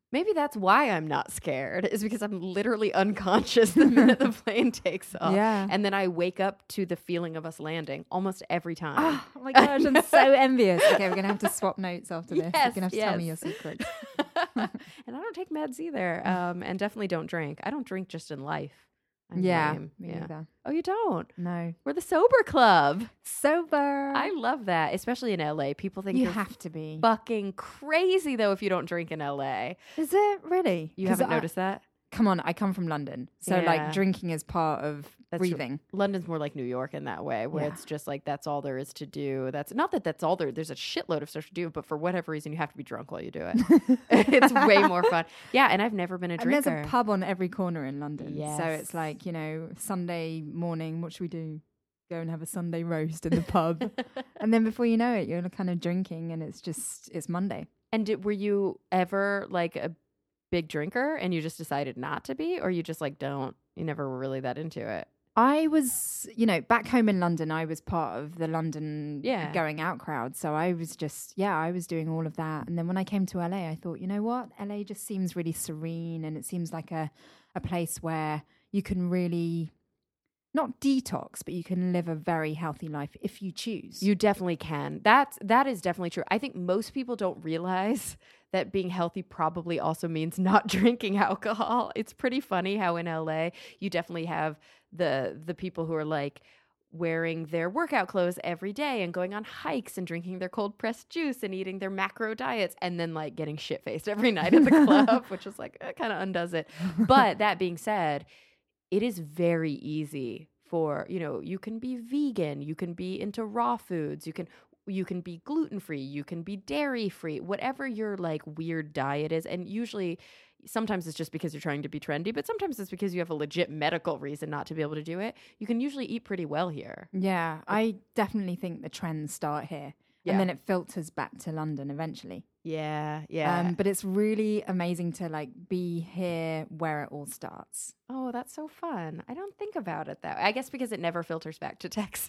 Maybe that's why I'm not scared, is because I'm literally unconscious the minute the plane takes off. Yeah. And then I wake up to the feeling of us landing almost every time. Oh my gosh, I'm so envious. Okay, we're going to have to swap notes after this. You're Yes, going to have to tell me your secrets. And I don't take meds either. And definitely don't drink. I don't drink just in life. I'm Yeah, lame. me neither. Oh, you don't? No. We're the sober club. Sober. I love that, especially in LA. People think You you're have to be. fucking crazy though if you don't drink in LA. Is it really? You 'Cause haven't noticed that? Come on, I come from London. So Yeah. like drinking is part of That's breathing. London's more like New York in that way, where Yeah. it's just like that's all there is to do. That's not that that's all there. There's a shitload of stuff to do, but for whatever reason, you have to be drunk while you do it. It's way more fun. Yeah, and I've never been a And drinker. there's a pub on every corner in London. So Yes. it's like, Sunday morning, what should we do? Go and have a Sunday roast in the pub. And then before you know it, you're kind of drinking and it's Monday. And were you ever like a big drinker and you just decided not to be, or you just like you never were really that into it? I was, back home in London, I was part of the London going out crowd. So I was I was doing all of that. And then when I came to LA, I thought, you know what? LA just seems really serene and it seems like a place where you can really not detox, but you can live a very healthy life if you choose. You definitely can. That is definitely true. I think most people don't realize that being healthy probably also means not drinking alcohol. It's pretty funny how in LA you definitely have the people who are like wearing their workout clothes every day and going on hikes and drinking their cold pressed juice and eating their macro diets and then like getting shit faced every night at the club, which is like kind of undoes it. But that being said, it is very easy for, you can be vegan, you can be into raw foods, you can be gluten-free, you can be dairy-free, whatever your like weird diet is. And usually sometimes it's just because you're trying to be trendy, but sometimes it's because you have a legit medical reason not to be able to do it. You can usually eat pretty well here. Yeah, I definitely think the trends start here. Yeah. And then it filters back to London eventually. Yeah. But it's really amazing to like be here where it all starts. Oh, that's so fun. I don't think about it that way. I guess because it never filters back to Texas.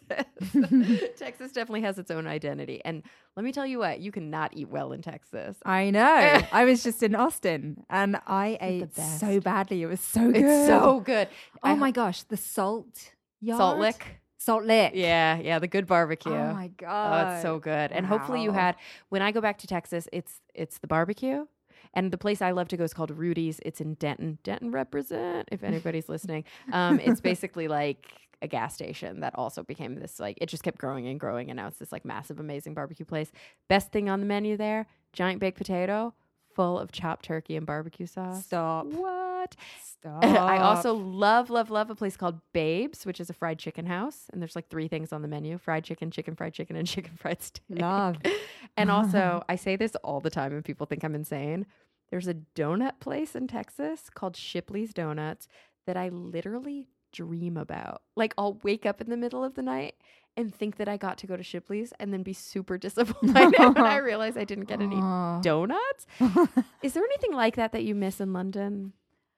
Texas definitely has its own identity. And let me tell you what, you cannot eat well in Texas. I know. I was just in Austin and I ate best. so badly. It was so good. It's so good. Oh my gosh, the Salt Yard? Salt Lick. Salt Lick. Yeah, the good barbecue. Oh my God. Oh, it's so good. And hopefully you Wow. had, when I go back to Texas, it's the barbecue. And the place I love to go is called Rudy's. It's in Denton. Denton represent, if anybody's listening. It's basically like a gas station that also became this, like, it just kept growing and growing. And now it's this like massive, amazing barbecue place. Best thing on the menu there, giant baked potato full of chopped turkey and barbecue sauce. Stop. What? Stop. I also love a place called Babes, which is a fried chicken house. And there's like 3 things on the menu: fried chicken, chicken fried chicken, and chicken fried steak. Love. And also, I say this all the time and people think I'm insane. There's a donut place in Texas called Shipley's Donuts that I literally dream about. Like, I'll wake up in the middle of the night and think that I got to go to Shipley's and then be super disappointed when I realize I didn't get any donuts. Is there anything like that you miss in London?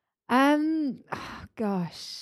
Oh gosh.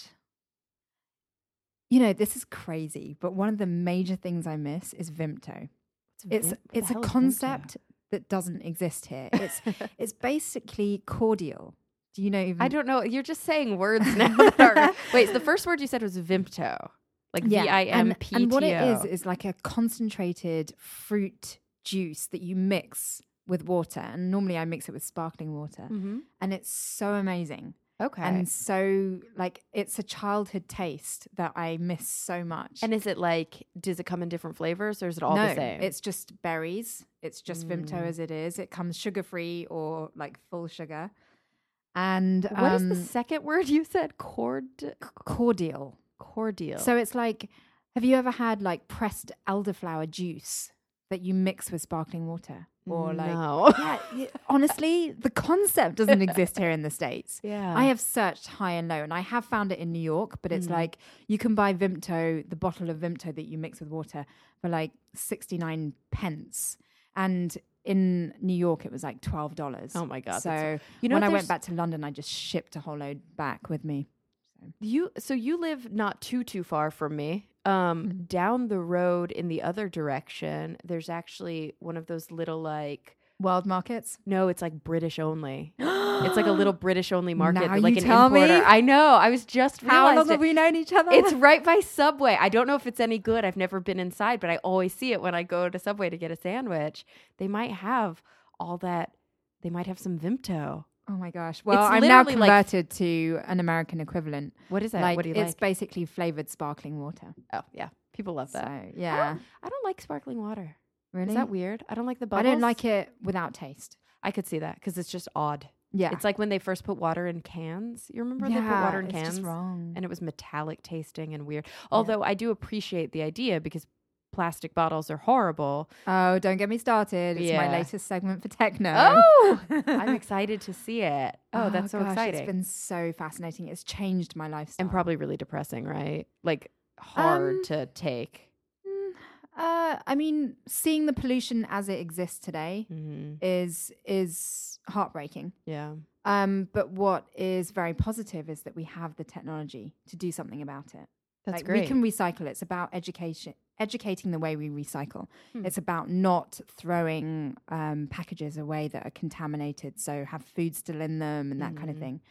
This is crazy, but one of the major things I miss is Vimto. It's a concept that doesn't exist here. It's basically cordial. Do you know? Even? I don't know. You're just saying words now. That are, wait, so the first word you said was Vimto. Like Vimpo. And what it is like a concentrated fruit juice that you mix with water. And normally I mix it with sparkling water. Mm-hmm. And it's so amazing. Okay. And so like it's a childhood taste that I miss so much. And is it like, does it come in different flavors or is it all the same? It's just berries. It's just Vimto as it is. It comes sugar-free or like full sugar. And what is the second word you said? Cordial. Cordial. So it's like, have you ever had like pressed elderflower juice that you mix with sparkling water? Or no. Honestly, the concept doesn't exist here in the States. Yeah. I have searched high and low and I have found it in New York, but it's like you can buy Vimto, the bottle of Vimto that you mix with water, for like 69 pence. And in New York, it was like $12. Oh my God. So when I went back to London, I just shipped a whole load back with me. So you live not too far from me. Down the road in the other direction, there's actually one of those little like World markets? No, it's like British only. It's like a little British only market, Now like you an tell me. importer. I know. I was just How realized long have we known each other? It's right by Subway. I don't know if it's any good. I've never been inside, but I always see it when I go to Subway to get a sandwich. They might have all that. They might have some Vimto. Oh my gosh. Well, It's I'm now literally like- converted to an American equivalent. What is that? Like, What do you it's like? basically flavored sparkling water. Oh, yeah. People love that. So, yeah. I don't like sparkling water. Really? Is that weird? I don't like the I bubbles. don't like it without taste. I could see that because it's just odd. Yeah. It's like when they first put water in cans. You remember they put water in it's cans? just wrong. And it was metallic tasting and weird. Although I do appreciate the idea because plastic bottles are horrible. Oh, don't get me started. It's my Yeah. latest segment for Techno. Oh, I'm excited to see it. Oh, that's so gosh, exciting. It's been so fascinating. It's changed my lifestyle. And probably really depressing, right? Like hard to take. I mean, seeing the pollution as it exists today Mm-hmm. is heartbreaking. Yeah. But what is very positive is that we have the technology to do something about it. That's Like, great. we can recycle. It's about educating the way we recycle. Hmm. It's about not throwing packages away that are contaminated, so have food still in them and that kind of Mhm. thing.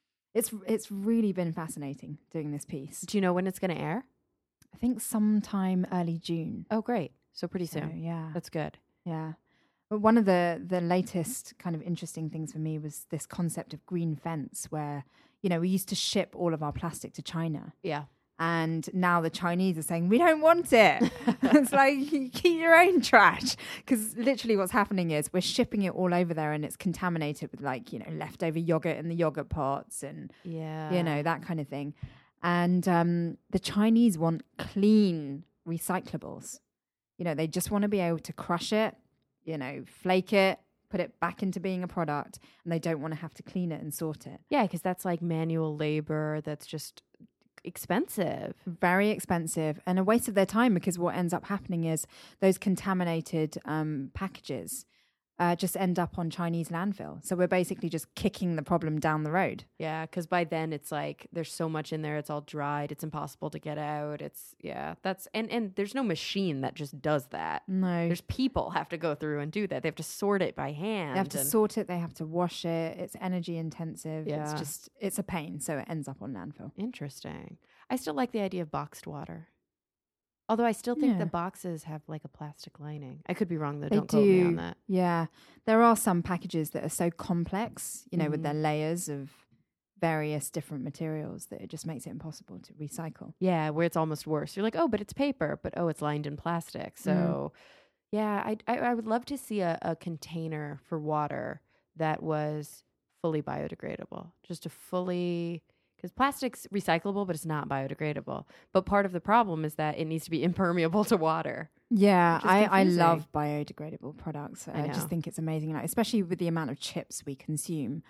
It's really been fascinating doing this piece. Do you know when it's going to air? I think sometime early June. Oh, great. So pretty So, soon. yeah, That's good. yeah. But one of the latest kind of interesting things for me was this concept of green fence, where, you know, we used to ship all of our plastic to China. Yeah. And now the Chinese are saying, we don't want it. It's like, you keep your own trash. Because literally what's happening is we're shipping it all over there and it's contaminated with, like, you know, leftover yogurt in the yogurt pots and, Yeah. you know, that kind of thing. And the Chinese want clean recyclables. You know, they just want to be able to crush it, you know, flake it, put it back into being a product, and they don't want to have to clean it and sort it. Yeah, because that's like manual labor. That's just expensive. Very expensive and a waste of their time, because what ends up happening is those contaminated packages just end up on Chinese landfill. So we're basically just kicking the problem down the road. Yeah, because by then it's like there's so much in there. It's all dried. It's impossible to get out. It's that's and there's no machine that just does that. No. There's people have to go through and do that. They have to sort it by hand. They have to and- sort it. They have to wash it. It's energy intensive. Yeah. It's a pain. So it ends up on landfill. Interesting. I still like the idea of boxed water. Although I still think Yeah. the boxes have like a plastic lining. I could be wrong though. They Don't quote me on do. that. Yeah. There are some packages that are so complex, you know, with their layers of various different materials that it just makes it impossible to recycle. Yeah, where it's almost worse. You're like, oh, but it's paper, but oh, it's lined in plastic. So, yeah, I would love to see a container for water that was fully biodegradable, just a fully, because plastic's recyclable, but it's not biodegradable. But part of the problem is that it needs to be impermeable to water. Yeah, Which is I confusing. love biodegradable products. I I know. just think it's amazing, like, especially with the amount of chips we consume.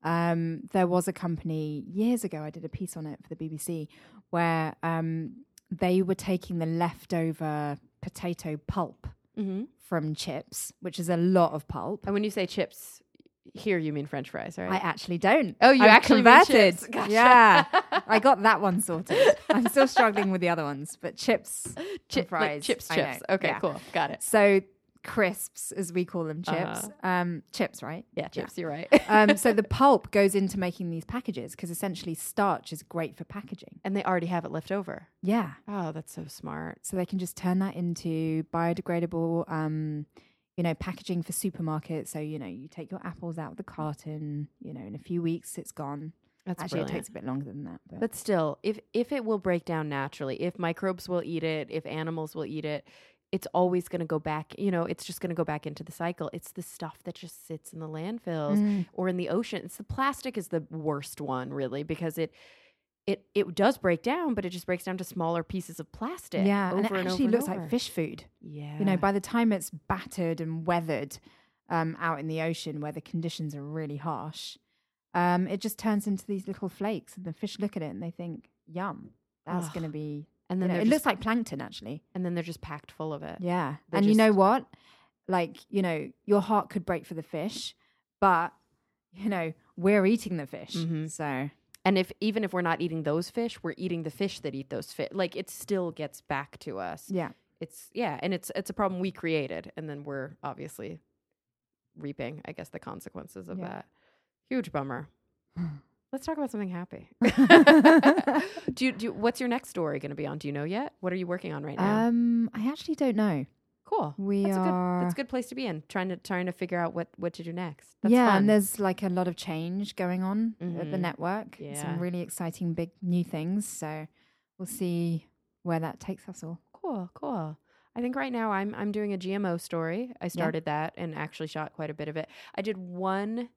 There was a company years ago, I did a piece on it for the BBC, where they were taking the leftover potato pulp Mm-hmm. from chips, which is a lot of pulp. And when you say chips, here you mean French fries, right? I actually don't. Oh, you I've actually mean converted. chips. Gotcha. Yeah, I got that one sorted. I'm still struggling with the other ones, but chips, and fries, like chips. I Chips. know. Okay, Yeah. cool. Got it. So crisps, as we call them, chips. Chips, right? Yeah, chips. You're right. So the pulp goes into making these packages because essentially starch is great for packaging. And they already have it left over. Yeah. Oh, that's so smart. So they can just turn that into biodegradable, packaging for supermarkets. So, you take your apples out of the carton, in a few weeks it's gone. That's Actually, brilliant. it takes a bit longer than that. But still, if it will break down naturally, if microbes will eat it, if animals will eat it, it's always going to go back. It's just going to go back into the cycle. It's the stuff that just sits in the landfills or in the ocean. It's the plastic is the worst one, really, because it does break down, but it just breaks down to smaller pieces of plastic. yeah, over and it and actually over looks and over. like fish food. Yeah, By the time it's battered and weathered out in the ocean where the conditions are really harsh, it just turns into these little flakes, and the fish look at it and they think, "Yum, that's Ugh. going to be." and then it they're looks just, like plankton, actually. and then they're just packed full of it. Yeah, They're and you know just- what? Like, your heart could break for the fish, but we're eating the fish, Mhm. so. And even if we're not eating those fish, we're eating the fish that eat those fish. Like it still gets back to us. Yeah. And it's a problem we created, and then we're obviously reaping, I guess, the consequences of Yeah. that. Huge bummer. Let's talk about something happy. What's your next story going to be on? Do you know yet? What are you working on right now? I actually don't know. Cool. That's a good place to be in. Trying to figure out what to do next. That's fun. And there's like a lot of change going on at the network. Yeah. Some really exciting big new things. So we'll see where that takes us all. Cool. I think right now I'm doing a GMO story. I started that and actually shot quite a bit of it. I did one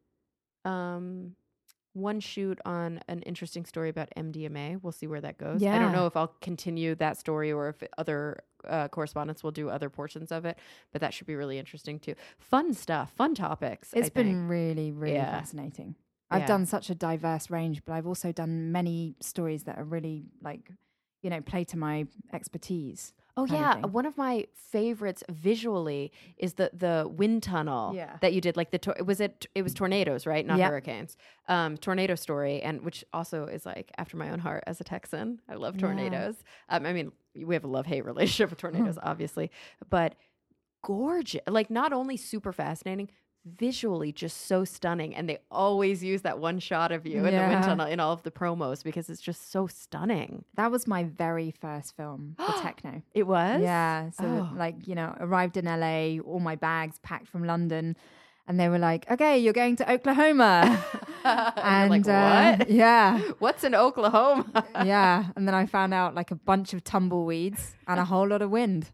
shoot on an interesting story about MDMA. We'll see where that goes. Yeah. I don't know if I'll continue that story or if other correspondents will do other portions of it, but that should be really interesting too. Fun stuff, fun topics. It's been really, really fascinating. I've done such a diverse range, but I've also done many stories that are really like, play to my expertise. Oh yeah, one of my favorites visually is the wind tunnel that you did. Like it was tornadoes, right? Not hurricanes. Tornado story, and which also is like after my own heart as a Texan. I love tornadoes. I mean, we have a love-hate relationship with tornadoes, obviously, but gorgeous. Like not only super fascinating, visually just so stunning, and they always use that one shot of you in the wind tunnel in all of the promos because it's just so stunning. That was my very first film for techno. It was? Yeah. So arrived in LA, all my bags packed from London, and they were like, okay, you're going to Oklahoma. And you're like, what? Yeah. What's in Oklahoma? Yeah. And then I found out like a bunch of tumbleweeds and a whole lot of wind.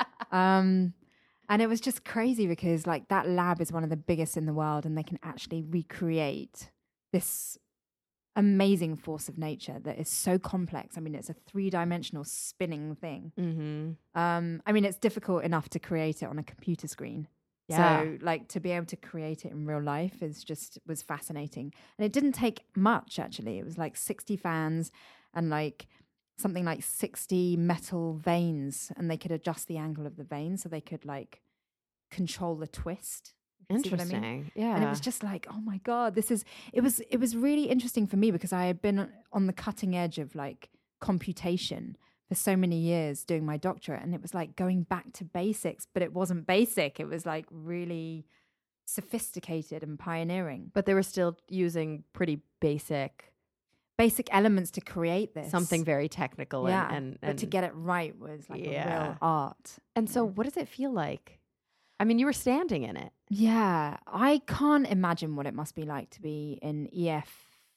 And it was just crazy because like that lab is one of the biggest in the world, and they can actually recreate this amazing force of nature that is so complex. I mean, it's a 3-dimensional spinning thing. Mm-hmm. I mean, it's difficult enough to create it on a computer screen. Yeah. So like to be able to create it in real life was fascinating. And it didn't take much, actually. It was like 60 fans and like something like 60 metal vanes, and they could adjust the angle of the vein so they could like control the twist. Interesting. See what I mean? Yeah. And it was just like, oh my God, it was really interesting for me because I had been on the cutting edge of like computation for so many years doing my doctorate, and it was like going back to basics, but it wasn't basic. It was like really sophisticated and pioneering. But they were still using pretty basic elements to create this. Something very technical. And but to get it right was like a real art. And so what does it feel like? I mean, you were standing in it. Yeah. I can't imagine what it must be like to be in EF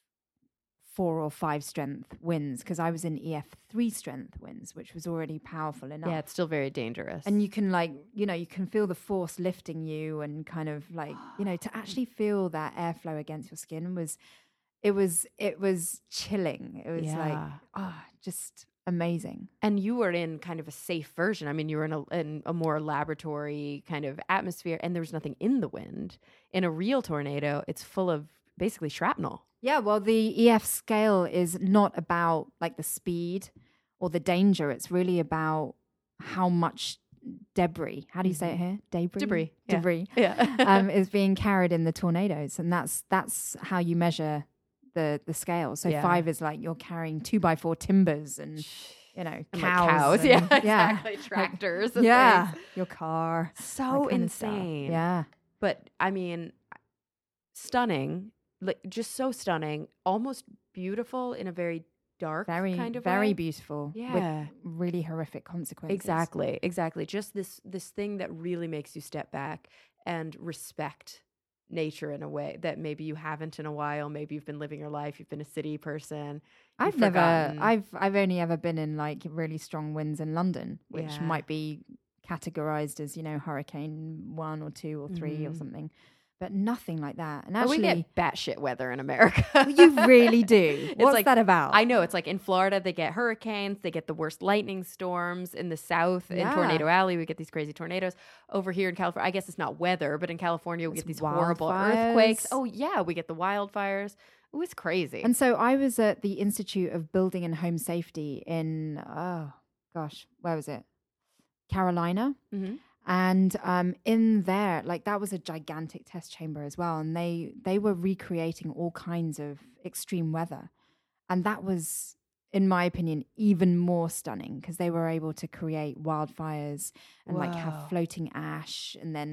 4 or 5 strength winds, because I was in EF 3 strength winds, which was already powerful enough. Yeah, it's still very dangerous. And you can like, you can feel the force lifting you, and kind of like, to actually feel that airflow against your skin was chilling. It was like, just amazing. And you were in kind of a safe version. I mean, you were in a more laboratory kind of atmosphere, and there was nothing in the wind. In a real tornado, it's full of basically shrapnel. Yeah, well, the EF scale is not about like the speed or the danger. It's really about how much debris. How do you say it here? Debris. Yeah. Is being carried in the tornadoes, and that's how you measure the scale. So 5 is like you're carrying 2x4 timbers and cows. And, exactly. Tractors. And things. Your car. So insane. Yeah. But I mean, stunning, like just so stunning, almost beautiful in a very dark kind of very way. Beautiful. Yeah. With really horrific consequences. Exactly. Just this thing that really makes you step back and respect nature in a way that maybe you haven't in a while. Maybe you've been living your life. You've been a city person. I've only ever been in like really strong winds in London, which might be categorized as, hurricane 1 or 2 or 3 or something. But nothing like that. And actually, we get batshit weather in America. You really do. What's like, that about? I know. It's like in Florida, they get hurricanes. They get the worst lightning storms. In the South, in Tornado Alley, we get these crazy tornadoes. Over here in California, I guess it's not weather, but in California, we get these horrible earthquakes. Oh, yeah. We get the wildfires. It was crazy. And so I was at the Institute of Building and Home Safety in, where was it? Carolina. Mm-hmm. And in there, like that was a gigantic test chamber as well. And they were recreating all kinds of extreme weather. And that was, in my opinion, even more stunning because they were able to create wildfires and like have floating ash and then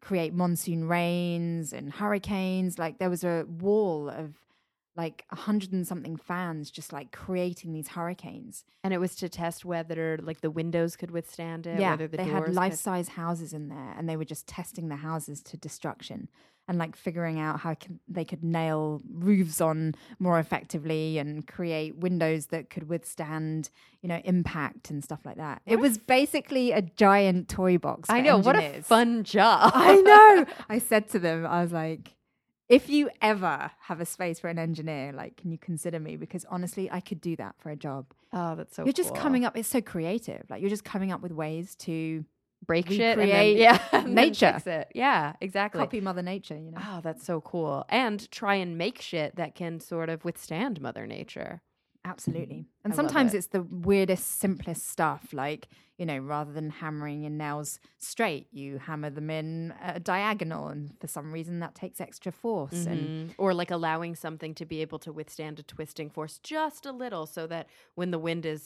create monsoon rains and hurricanes. Like there was a wall of like 100 and something fans just like creating these hurricanes. And it was to test whether like the windows could withstand it. Yeah, whether the they doors had life-size houses in there, and they were just testing the houses to destruction and like figuring out how they could nail roofs on more effectively and create windows that could withstand, impact and stuff like that. It was basically a giant toy box. I know, engineers. what a fun job. I know. I said to them, I was like, if you ever have a space for an engineer, like, can you consider me? Because honestly, I could do that for a job. Oh, that's so You're just cool. coming up. It's so creative. Like, you're just coming up with ways to break shit recreate and then nature. fix it. Yeah, exactly. Copy Mother Nature, Oh, that's so cool. And try and make shit that can sort of withstand Mother Nature. Absolutely. And I love sometimes it. it's the weirdest, simplest stuff. Like, rather than hammering in nails straight, you hammer them in diagonal. And for some reason, that takes extra force. And Or like allowing something to be able to withstand a twisting force just a little so that when the wind is,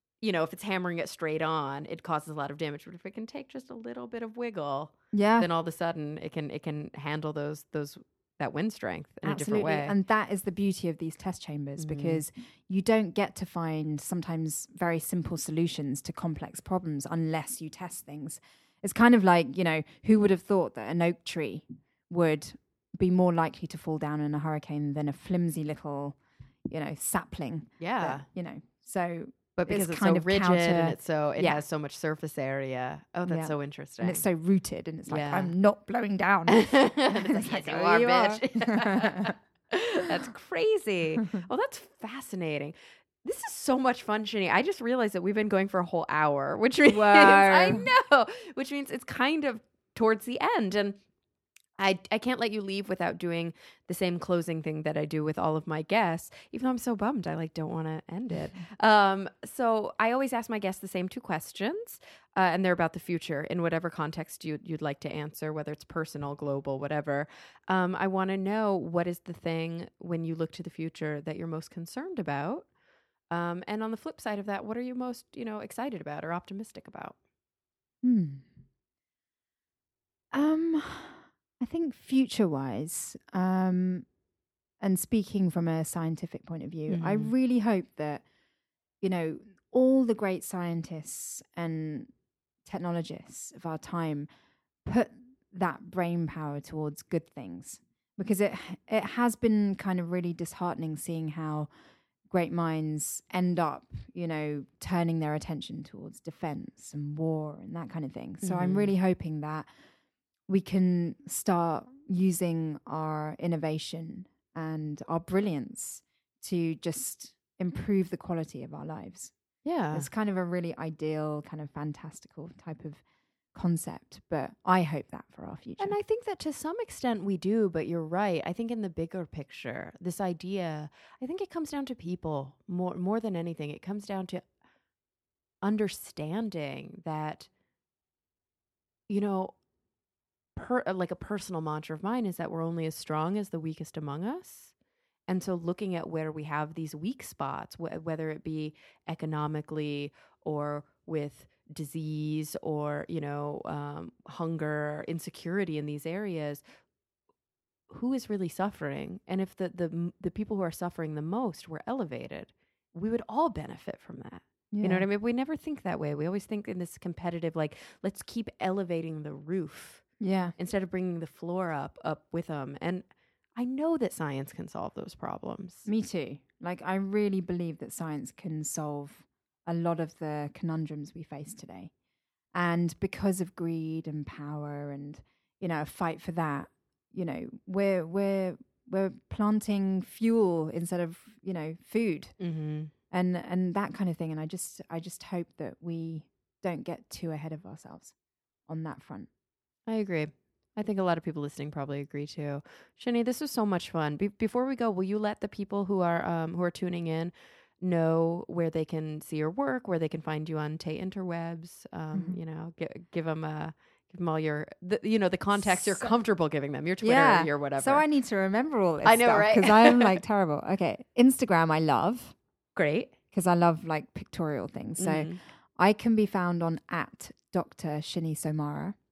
if it's hammering it straight on, it causes a lot of damage. But if it can take just a little bit of wiggle, then all of a sudden it can handle that wind strength in a different way. And that is the beauty of these test chambers, because you don't get to find sometimes very simple solutions to complex problems unless you test things. It's kind of like, who would have thought that an oak tree would be more likely to fall down in a hurricane than a flimsy little, sapling. Yeah. So but because it's kind so of rigid and it Yeah. has so much surface area. Oh, that's so interesting. And it's so rooted, and it's like, Yeah. I'm not blowing down. And it's like, yes, you "Oh, are, you bitch. That's crazy. Oh, that's fascinating. This is so much fun, Shani. I just realized that we've been going for a whole hour, which means I know, which means it's kind of towards the end. And I can't let you leave without doing the same closing thing that I do with all of my guests, even though I'm so bummed. I don't want to end it. So I always ask my guests the same 2 questions, and they're about the future in whatever context you'd like to answer, whether it's personal, global, whatever. I want to know, what is the thing when you look to the future that you're most concerned about? And on the flip side of that, what are you most, excited about or optimistic about? I think future-wise, and speaking from a scientific point of view, I really hope that, all the great scientists and technologists of our time put that brain power towards good things, because it has been kind of really disheartening seeing how great minds end up, turning their attention towards defense and war and that kind of thing. So I'm really hoping that we can start using our innovation and our brilliance to just improve the quality of our lives. Yeah. It's kind of a really ideal, kind of fantastical type of concept, but I hope that for our future. And I think that to some extent we do, but you're right. I think in the bigger picture, this idea, I think it comes down to people more than anything. It comes down to understanding that, like a personal mantra of mine is that we're only as strong as the weakest among us. And so looking at where we have these weak spots, whether it be economically or with disease or, hunger, insecurity in these areas, who is really suffering? And if the people who are suffering the most were elevated, we would all benefit from that. Yeah. You know what I mean? We never think that way. We always think in this competitive, like, let's keep elevating the roof. Yeah. Instead of bringing the floor up with them. And I know that science can solve those problems. Me too. Like, I really believe that science can solve a lot of the conundrums we face today. And because of greed and power and, a fight for that, we're planting fuel instead of, food. Mm-hmm. And that kind of thing. And I just hope that we don't get too ahead of ourselves on that front. I agree. I think a lot of people listening probably agree too. Shani, this was so much fun. Before we go, will you let the people who are tuning in know where they can see your work, where they can find you on Tay Interwebs? Give them all your the contacts you're comfortable giving them, your Twitter, your whatever. So I need to remember all this. I know, stuff, right? Because I'm like terrible. Okay, Instagram I love. Great, because I love like pictorial things. So I can be found on @Dr. Shini Somara.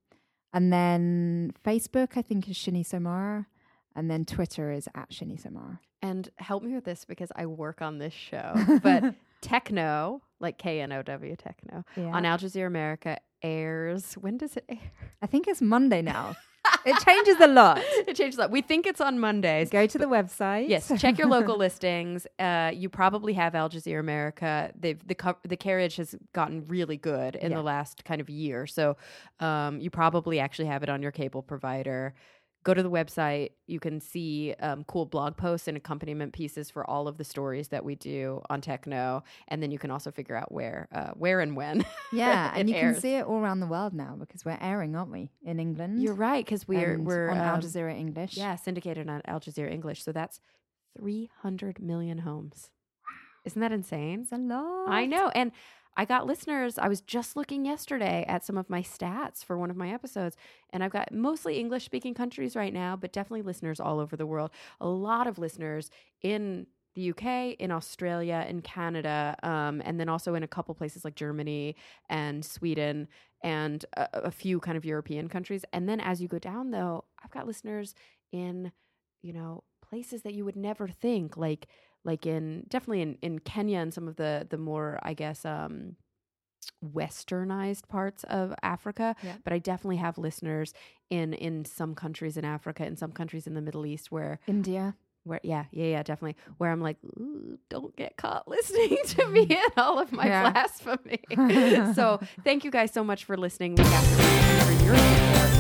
And then Facebook, I think, is Shini Somara. And then Twitter is @Shini Somara. And help me with this because I work on this show. But Techno, like KNOW Techno, on Al Jazeera America airs. When does it air? I think it's Monday now. It changes a lot. It changes a lot. We think it's on Mondays. Go to the website. Yes, check your local listings. You probably have Al Jazeera America. The carriage has gotten really good in the last kind of year. So you probably actually have it on your cable provider. Go to the website. You can see cool blog posts and accompaniment pieces for all of the stories that we do on Techno. And then you can also figure out where and when. Yeah, and you airs. can see it all around the world now because we're airing, aren't we, in England? You're right, because we're on Al Jazeera English. Yeah, syndicated on Al Jazeera English. So that's 300 million homes. Isn't that insane? It's a lot. I know. And I got listeners. I was just looking yesterday at some of my stats for one of my episodes, and I've got mostly English-speaking countries right now, but definitely listeners all over the world. A lot of listeners in the UK, in Australia, in Canada, and then also in a couple places like Germany and Sweden and a few kind of European countries. And then as you go down, though, I've got listeners in, places that you would never think, like definitely in Kenya and some of the more, I guess, westernized parts of Africa. Yeah. But I definitely have listeners in some countries in Africa, in some countries in the Middle East where India. Definitely. Where I'm like, ooh, don't get caught listening to me and all of my blasphemy. So thank you guys so much for listening. We have to thank you for your support.